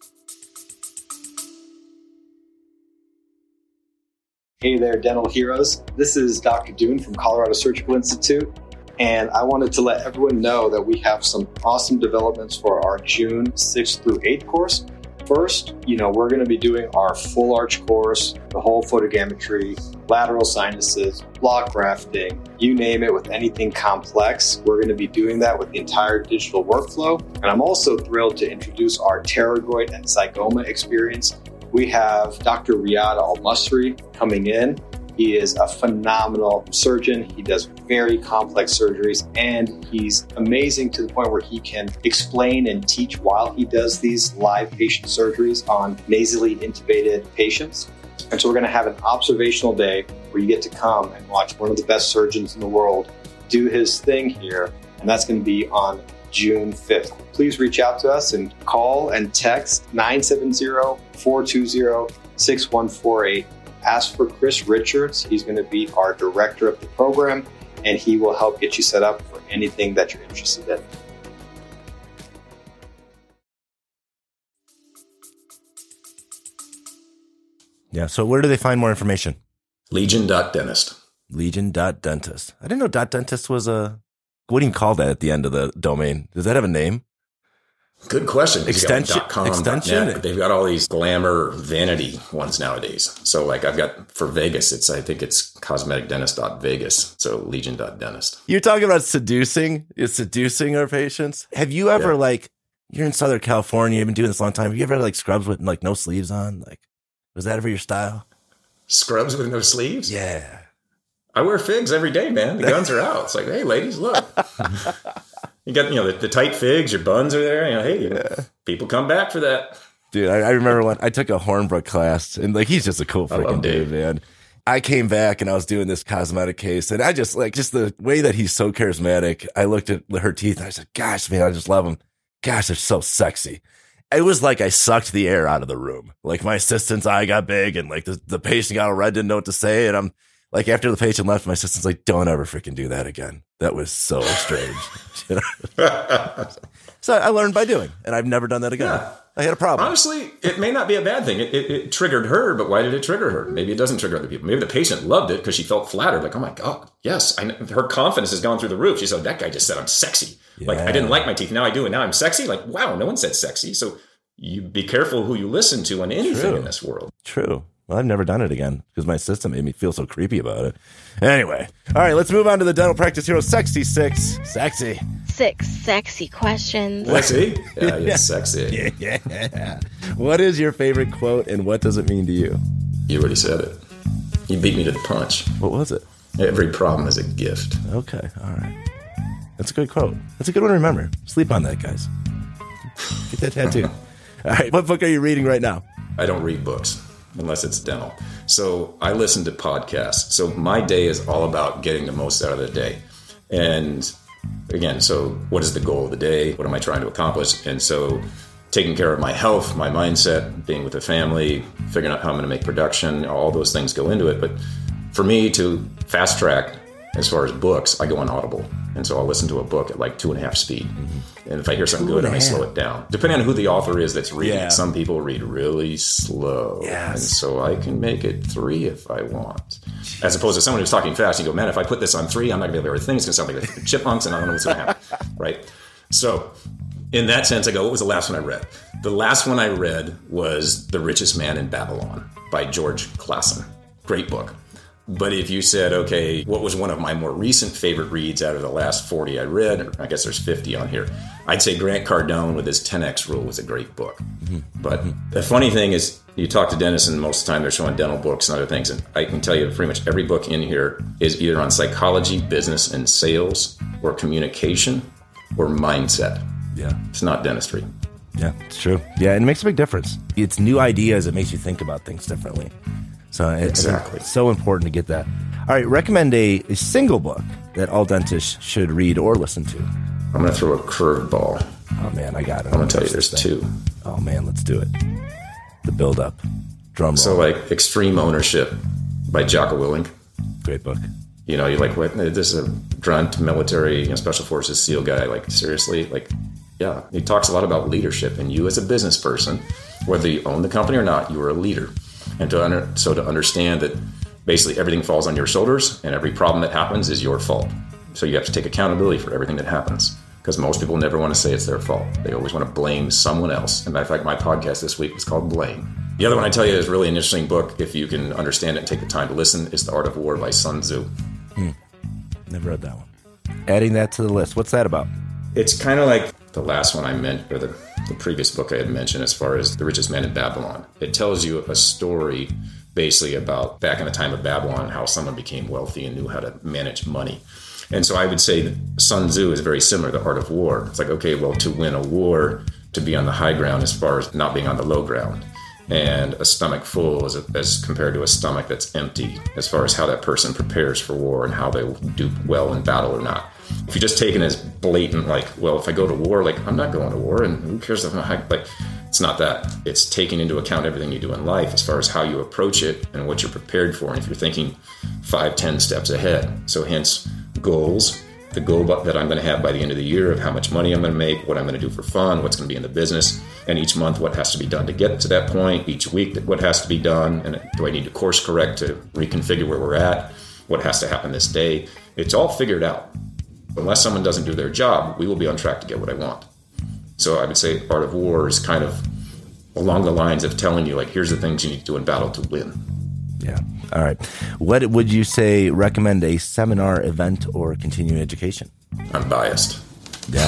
Hey there, dental heroes. This is Doctor Dune from Colorado Surgical Institute, and I wanted to let everyone know that we have some awesome developments for our June sixth through eighth course. First, you know, we're going to be doing our full arch course, the whole photogrammetry, lateral sinuses, block grafting, you name it, with anything complex. We're going to be doing that with the entire digital workflow. And I'm also thrilled to introduce our pterygoid and zygoma experience. We have Doctor Riyad Al-Masri coming in. He is a phenomenal surgeon. He does very complex surgeries, and he's amazing to the point where he can explain and teach while he does these live patient surgeries on nasally intubated patients. And so we're going to have an observational day where you get to come and watch one of the best surgeons in the world do his thing here, and that's going to be on June fifth. Please reach out to us and call and text nine seven zero, four two zero, six one four eight. Ask for Chris Richards. He's going to be our director of the program, and he will help get you set up for anything that you're interested in. Yeah, so where do they find more information? Legion dot dentist. Legion dot dentist. I didn't know dot dentist was a, what do you call that at the end of the domain? Does that have a name? Good question. Extension. .com, Extension. .net. They've got all these glamour vanity ones nowadays. So like I've got for Vegas, it's I think it's cosmetic dentist dot vegas. So Legion dot dentist. You're talking about seducing, you're seducing our patients. Have you ever yeah. like, you're in Southern California, you've been doing this a long time. Have you ever had like scrubs with like no sleeves on? Like, was that ever your style? Scrubs with no sleeves? Yeah. I wear figs every day, man. The guns are out. It's like, hey, ladies, look. You got, you know, the, the tight figs, your buns are there. You know, hey, yeah. people come back for that. Dude, I, I remember when I took a Hornbrook class, and like, he's just a cool freaking dude, man. I came back and I was doing this cosmetic case, and I just like, just the way that he's so charismatic. I looked at her teeth and I said, gosh, man, I just love them. Gosh, they're so sexy. It was like I sucked the air out of the room. Like my assistant's eye got big, and like the, the patient got all red, didn't know what to say. And I'm Like after the patient left, my assistant's like, don't ever freaking do that again. That was so strange. You know? So I learned by doing, and I've never done that again. Yeah. I had a problem. Honestly, it may not be a bad thing. It, it, it triggered her, but why did it trigger her? Maybe it doesn't trigger other people. Maybe the patient loved it because she felt flattered. Like, oh my God, yes. I, her confidence has gone through the roof. She said, that guy just said I'm sexy. Yeah. Like, I didn't like my teeth. Now I do, and now I'm sexy. Like, wow, no one said sexy. So you be careful who you listen to on anything True. in this world. True. Well, I've never done it again because my system made me feel so creepy about it. Anyway, all right, let's move on to the Dental Practice Hero Sexy Six. Sexy. Six sexy questions. Sexy? Yeah, yeah, sexy. Yeah. What is your favorite quote and what does it mean to you? You already said it. You beat me to the punch. What was it? Every problem is a gift. Okay, all right. That's a good quote. That's a good one to remember. Sleep on that, guys. Get that tattoo. All right, what book are you reading right now? I don't read books unless it's dental. So I listen to podcasts. So my day is all about getting the most out of the day. And again, so what is the goal of the day? What am I trying to accomplish? And so taking care of my health, my mindset, being with the family, figuring out how I'm going to make production, all those things go into it. But for me to fast track, as far as books, I go on Audible. And so I'll listen to a book at like two and a half speed. Mm-hmm. And if I hear something two good, I may slow it down. Depending on who the author is that's reading yeah. it. Some people read really slow. Yes. And so I can make it three if I want. As opposed to someone who's talking fast, you go, man, if I put this on three, I'm not going to be able to hear things. It's going to sound like the chipmunks and I don't know what's going to happen. Right? So in that sense, I go, what was the last one I read? The last one I read was The Richest Man in Babylon by George Clason. Great book. But if you said, okay, what was one of my more recent favorite reads out of the last forty I read, or I guess there's fifty on here, I'd say Grant Cardone with his ten X rule was a great book. Mm-hmm. But mm-hmm. the funny thing is, you talk to dentists and most of the time they're showing dental books and other things. And I can tell you pretty much every book in here is either on psychology, business and sales, or communication, or mindset. Yeah. It's not dentistry. Yeah, it's true. Yeah, and it makes a big difference. It's new ideas. It makes you think about things differently. So exactly. It's so important to get that. All right, recommend a, a single book that all dentists should read or listen to. I'm going to throw a curveball. Oh, man, I got it. I'm going to tell you there's two. Oh, man, let's do it. The build-up. Drum roll. So, like, Extreme Ownership by Jocko Willink. Great book. You know, you're like, what? This is a grunt military, you know, special forces SEAL guy. Like, seriously? Like, yeah. He talks a lot about leadership. And you as a business person, whether you own the company or not, you are a leader. And to under, so to understand that basically everything falls on your shoulders and every problem that happens is your fault. So you have to take accountability for everything that happens because most people never want to say it's their fault. They always want to blame someone else. And in fact, my podcast this week was called Blame. The other one I tell you is really an interesting book. If you can understand it and take the time to listen, is The Art of War by Sun Tzu. Hmm. Never read that one. Adding that to the list. What's that about? It's kind of like the last one I meant, or the, the previous book I had mentioned as far as The Richest Man in Babylon. It tells you a story basically about back in the time of Babylon, how someone became wealthy and knew how to manage money. And so I would say that Sun Tzu is very similar to The Art of War. It's like, okay, well, to win a war, to be on the high ground as far as not being on the low ground. And a stomach full is as compared to a stomach that's empty as far as how that person prepares for war and how they will do well in battle or not. If you just take it as blatant, like, well, if I go to war, like, I'm not going to war, and who cares if I'm not, like, it's not that. It's taking into account everything you do in life as far as how you approach it and what you're prepared for, and if you're thinking five, ten steps ahead. So hence, goals. The goal that I'm going to have by the end of the year of how much money I'm going to make, what I'm going to do for fun, what's going to be in the business, and each month what has to be done to get to that point, each week what has to be done, and do I need to course correct to reconfigure where we're at, what has to happen this day. It's all figured out. Unless someone doesn't do their job, we will be on track to get what I want. So I would say Art of War is kind of along the lines of telling you, like, here's the things you need to do in battle to win. Yeah. All right. What would you say, recommend a seminar, event, or continuing education? I'm biased. Yeah.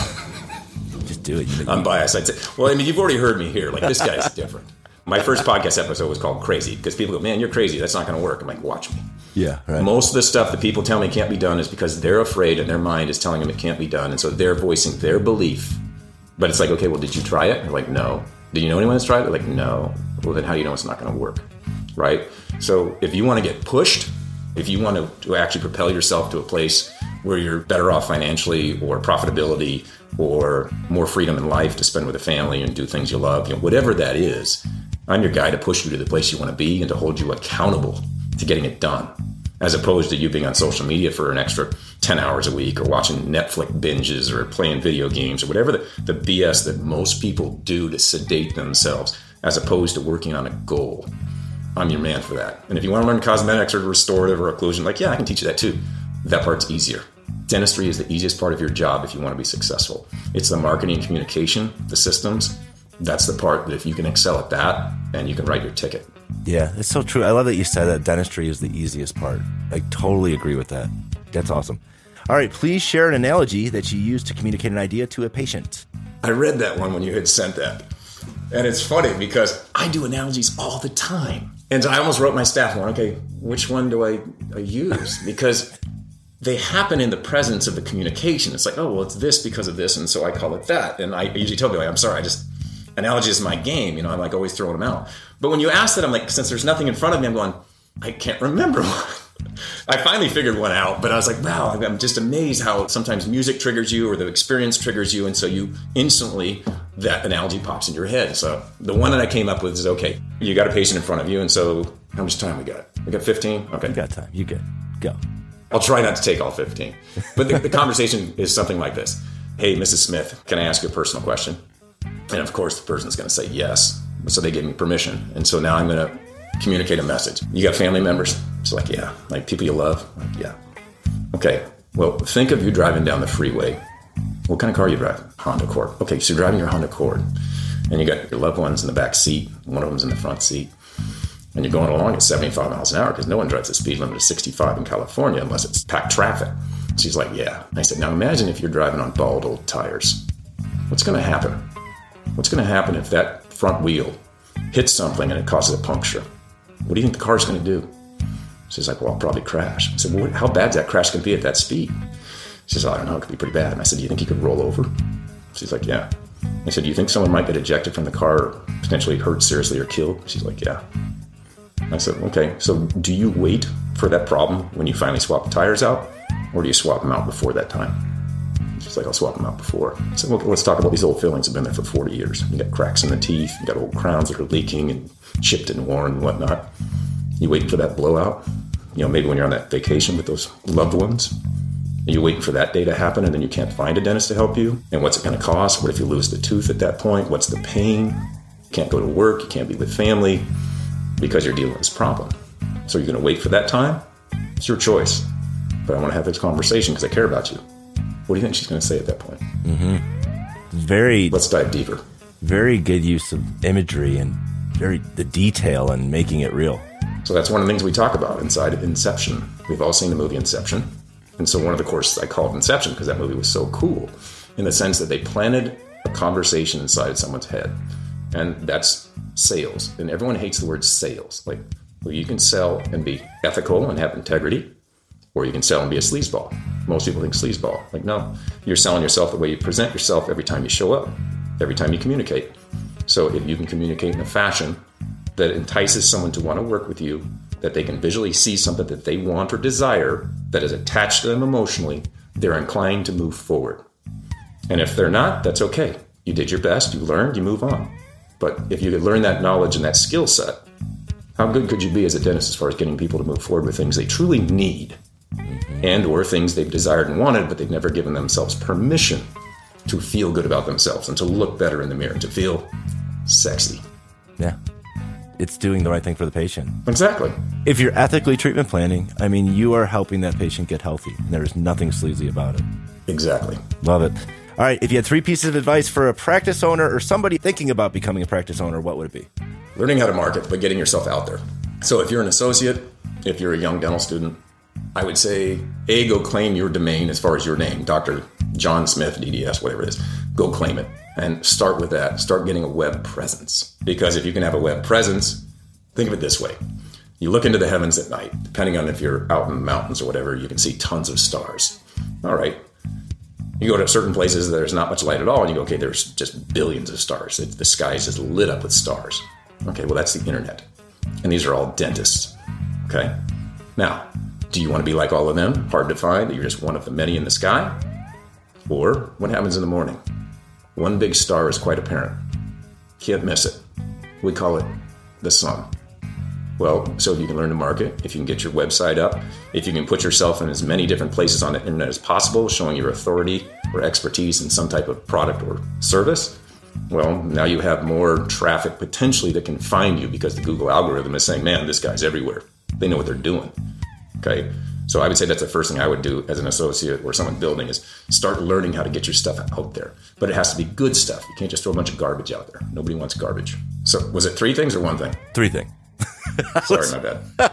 Just do it. You know, I'm biased. I'd say, well, I mean, you've already heard me here. Like, this guy's different. My first podcast episode was called Crazy because people go, man, you're crazy. That's not going to work. I'm like, watch me. Yeah. Right. Most of the stuff that people tell me can't be done is because they're afraid and their mind is telling them it can't be done. And so they're voicing their belief. But it's like, okay, well, did you try it? They're like, no. Do you know anyone that's tried it? They're like, no. Well, then how do you know it's not going to work? Right? So if you want to get pushed, if you want to, to actually propel yourself to a place where you're better off financially or profitability or more freedom in life to spend with a family and do things you love, you know, whatever that is, I'm your guy to push you to the place you want to be and to hold you accountable to getting it done. And as opposed to you being on social media for an extra ten hours a week or watching Netflix binges or playing video games or whatever the, the B S that most people do to sedate themselves, as opposed to working on a goal. I'm your man for that. And if you want to learn cosmetics or restorative or occlusion, like, yeah, I can teach you that too. That part's easier. Dentistry is the easiest part of your job if you want to be successful. It's the marketing and communication, the systems. That's the part that if you can excel at that, then you can write your ticket. Yeah, it's so true. I love that you said that dentistry is the easiest part. I totally agree with that. That's awesome. All right, please share an analogy that you use to communicate an idea to a patient. I read that one when you had sent that. And it's funny because I do analogies all the time. And so I almost wrote my staff one, okay, which one do I, I use? Because they happen in the presence of the communication. It's like, oh, well, it's this because of this, and so I call it that. And I usually tell people, I'm sorry, I just, analogy is my game. You know, I'm like always throwing them out. But when you ask that, I'm like, since there's nothing in front of me, I'm going, I can't remember one. I finally figured one out, but I was like, wow, I'm just amazed how sometimes music triggers you or the experience triggers you. And so you instantly, that analogy pops in your head. So the one that I came up with is, okay, you got a patient in front of you. And so how much time we got? We got fifteen? Okay. You got time. You good. Go. I'll try not to take all fifteen. But the, the conversation is something like this. Hey, Missus Smith, can I ask you a personal question? And of course, the person's going to say yes. So they gave me permission. And so now I'm going to communicate a message. You got family members? It's like, yeah. Like people you love? Like, yeah. Okay. Well, think of you driving down the freeway. What kind of car are you driving? Honda Accord. Okay, so you're driving your Honda Accord. And you got your loved ones in the back seat. One of them's in the front seat. And you're going along at seventy-five miles an hour because no one drives the speed limit of sixty-five in California unless it's packed traffic. She's like, yeah. And I said, now imagine if you're driving on bald old tires. What's going to happen? What's going to happen if that front wheel hits something and it causes a puncture? What do you think the car's going to do? She's like, well, I'll probably crash. I said, well, how bad's that crash going to be at that speed? She said, I don't know, it could be pretty bad. And I said, do you think you could roll over? She's like, yeah. I said, do you think someone might get ejected from the car or potentially hurt seriously or killed? She's like, yeah. I said, okay, so do you wait for that problem when you finally swap the tires out, or do you swap them out before that time? She's like, I'll swap them out before. I said, well, let's talk about these old fillings that have been there for forty years. You got cracks in the teeth, you got old crowns that are leaking and chipped and worn and whatnot. You wait for that blowout, you know, maybe when you're on that vacation with those loved ones. You're waiting for that day to happen, and then you can't find a dentist to help you. And what's it going to cost? What if you lose the tooth at that point? What's the pain? You can't go to work, you can't be with family, because you're dealing with this problem. So you're going to wait for that time? It's your choice. But I want to have this conversation because I care about you. What do you think she's going to say at that point? Mm-hmm. Very. Let's dive deeper. Very good use of imagery and very the detail and making it real. So that's one of the things we talk about inside of Inception. We've all seen the movie Inception. And so one of the courses I called Inception because that movie was so cool in the sense that they planted a conversation inside someone's head. And that's sales. And everyone hates the word sales. Like, well, you can sell and be ethical and have integrity, or you can sell and be a sleazeball. Most people think sleazeball. Like, no, you're selling yourself the way you present yourself every time you show up, every time you communicate. So if you can communicate in a fashion that entices someone to want to work with you, that they can visually see something that they want or desire that is attached to them emotionally, they're inclined to move forward. And if they're not, that's okay. You did your best, you learned, you move on. But if you could learn that knowledge and that skill set, how good could you be as a dentist as far as getting people to move forward with things they truly need and or things they've desired and wanted, but they've never given themselves permission to feel good about themselves and to look better in the mirror, to feel sexy. Yeah. It's doing the right thing for the patient. Exactly. If you're ethically treatment planning, I mean, you are helping that patient get healthy. And there is nothing sleazy about it. Exactly. Love it. All right, if you had three pieces of advice for a practice owner or somebody thinking about becoming a practice owner, what would it be? Learning how to market, but getting yourself out there. So if you're an associate, if you're a young dental student, I would say, A, go claim your domain as far as your name, Doctor John Smith, D D S, whatever it is. Go claim it and start with that. Start getting a web presence. Because if you can have a web presence, think of it this way. You look into the heavens at night, depending on if you're out in the mountains or whatever, you can see tons of stars. All right. You go to certain places, there's not much light at all, and you go, okay, there's just billions of stars. It, the sky is just lit up with stars. Okay, well, that's the internet. And these are all dentists. Okay? Now, do you want to be like all of them? Hard to find, that you're just one of the many in the sky? Or what happens in the morning? One big star is quite apparent. Can't miss it. We call it the sun. Well, so if you can learn to market, if you can get your website up, if you can put yourself in as many different places on the internet as possible, showing your authority or expertise in some type of product or service, well, now you have more traffic potentially that can find you because the Google algorithm is saying, man, this guy's everywhere. They know what they're doing. Okay. So I would say that's the first thing I would do as an associate or someone building is start learning how to get your stuff out there. But it has to be good stuff. You can't just throw a bunch of garbage out there. Nobody wants garbage. So was it three things or one thing? Three things. Sorry, my bad.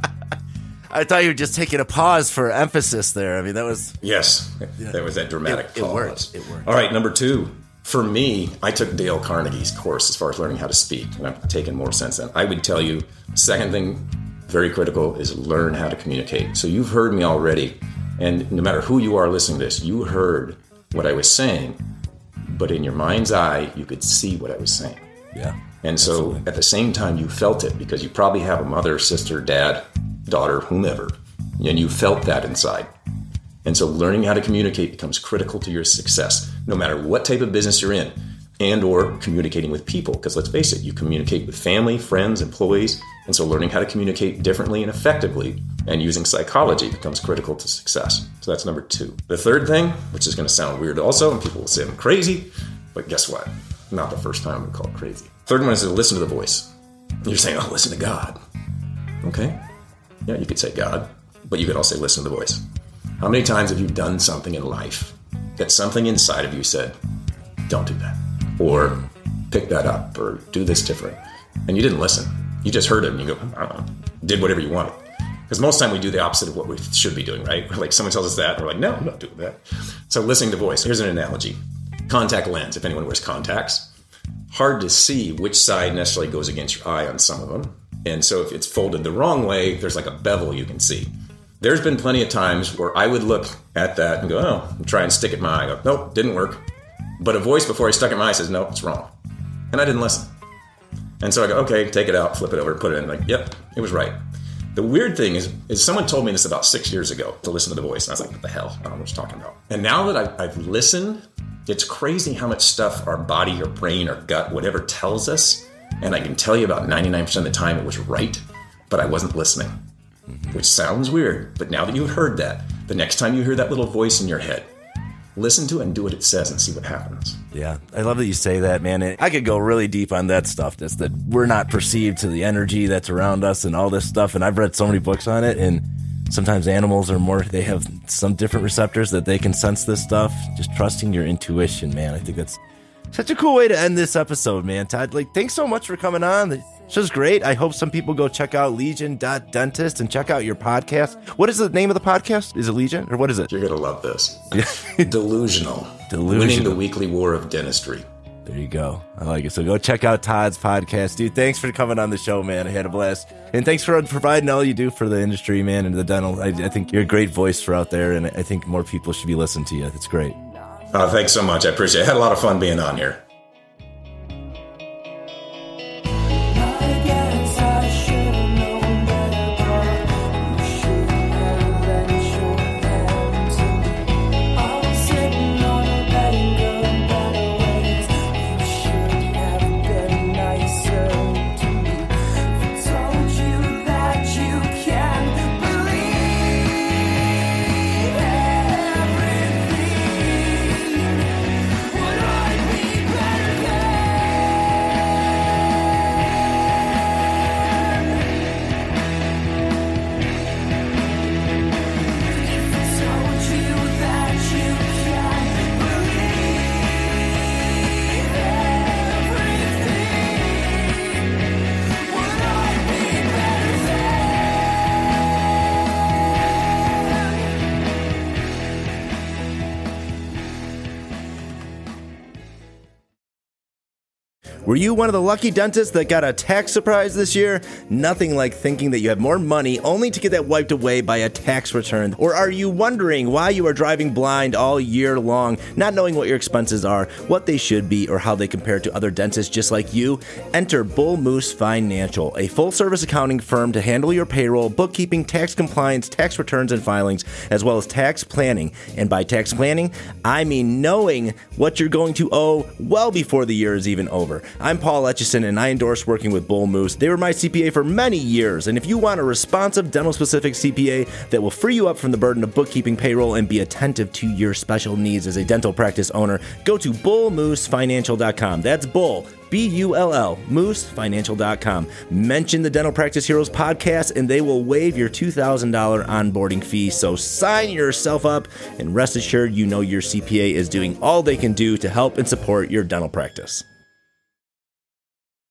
I thought you were just taking a pause for emphasis there. I mean, that was... Yes, yeah. That was that dramatic it, pause. It worked. It worked. All right, number two. For me, I took Dale Carnegie's course as far as learning how to speak, and I've taken more since then. I would tell you, second thing, very critical, is learn how to communicate. So you've heard me already, and no matter who you are listening to this, you heard what I was saying, but in your mind's eye, you could see what I was saying. Yeah. And so absolutely. At the same time, you felt it because you probably have a mother, sister, dad, daughter, whomever, and you felt that inside. And so learning how to communicate becomes critical to your success, no matter what type of business you're in, and or communicating with people. Because let's face it, you communicate with family, friends, employees. And so learning how to communicate differently and effectively and using psychology becomes critical to success. So that's number two. The third thing, which is going to sound weird also, and people will say I'm crazy, but guess what? Not the first time I'm going to call it crazy. Third one is to listen to the voice. You're saying, oh, listen to God. Okay. Yeah, you could say God, but you could also say listen to the voice. How many times have you done something in life that something inside of you said, don't do that, or pick that up, or do this different, and you didn't listen? You just heard it and you go, I don't know, did whatever you wanted. Because most of the time we do the opposite of what we should be doing, right? Like someone tells us that, and we're like, no, I'm not doing that. So listening to voice. Here's an analogy. Contact lens, if anyone wears contacts. Hard to see which side necessarily goes against your eye on some of them. And so if it's folded the wrong way, there's like a bevel you can see. There's been plenty of times where I would look at that and go, oh, and try and stick it in my eye. I go, nope, didn't work. But a voice before I stuck it in my eye says, nope, it's wrong. And I didn't listen. And so I go, okay, take it out, flip it over, put it in. Like, yep, it was right. The weird thing is, is someone told me this about six years ago to listen to the voice. And I was like, what the hell? I don't know what you're talking about. And now that I've, I've listened, it's crazy how much stuff our body or brain or gut, whatever tells us. And I can tell you about ninety-nine percent of the time it was right, but I wasn't listening, mm-hmm. which sounds weird. But now that you've heard that, the next time you hear that little voice in your head, listen to it and do what it says and see what happens. Yeah, I love that you say that, man. I could go really deep on that stuff, just that we're not perceived to the energy that's around us and all this stuff. And I've read so many books on it, and sometimes animals are more, they have some different receptors that they can sense this stuff. Just trusting your intuition, man. I think that's such a cool way to end this episode, man. Todd, like, thanks so much for coming on. The show's great. I hope some people go check out Legion dot dentist and check out your podcast. What is the name of the podcast? Is it Legion, or what is it? You're going to love this. Delusional. Delusional. Winning the weekly war of dentistry. There you go. I like it. So go check out Todd's podcast. Dude, thanks for coming on the show, man. I had a blast. And thanks for providing all you do for the industry, man, and the dental. I, I think you're a great voice for out there, and I think more people should be listening to you. It's great. Oh, thanks so much. I appreciate it. I had a lot of fun being on here. Were you one of the lucky dentists that got a tax surprise this year? Nothing like thinking that you have more money only to get that wiped away by a tax return. Or are you wondering why you are driving blind all year long, not knowing what your expenses are, what they should be, or how they compare to other dentists just like you? Enter Bull Moose Financial, a full-service accounting firm to handle your payroll, bookkeeping, tax compliance, tax returns and filings, as well as tax planning. And by tax planning, I mean knowing what you're going to owe well before the year is even over. I'm Paul Etchison, and I endorse working with Bull Moose. They were my C P A for many years, and if you want a responsive, dental-specific C P A that will free you up from the burden of bookkeeping, payroll, and be attentive to your special needs as a dental practice owner, go to bull moose financial dot com. That's Bull, B U L L, moose financial dot com. Mention the Dental Practice Heroes podcast, and they will waive your two thousand dollars onboarding fee. So sign yourself up, and rest assured you know your C P A is doing all they can do to help and support your dental practice.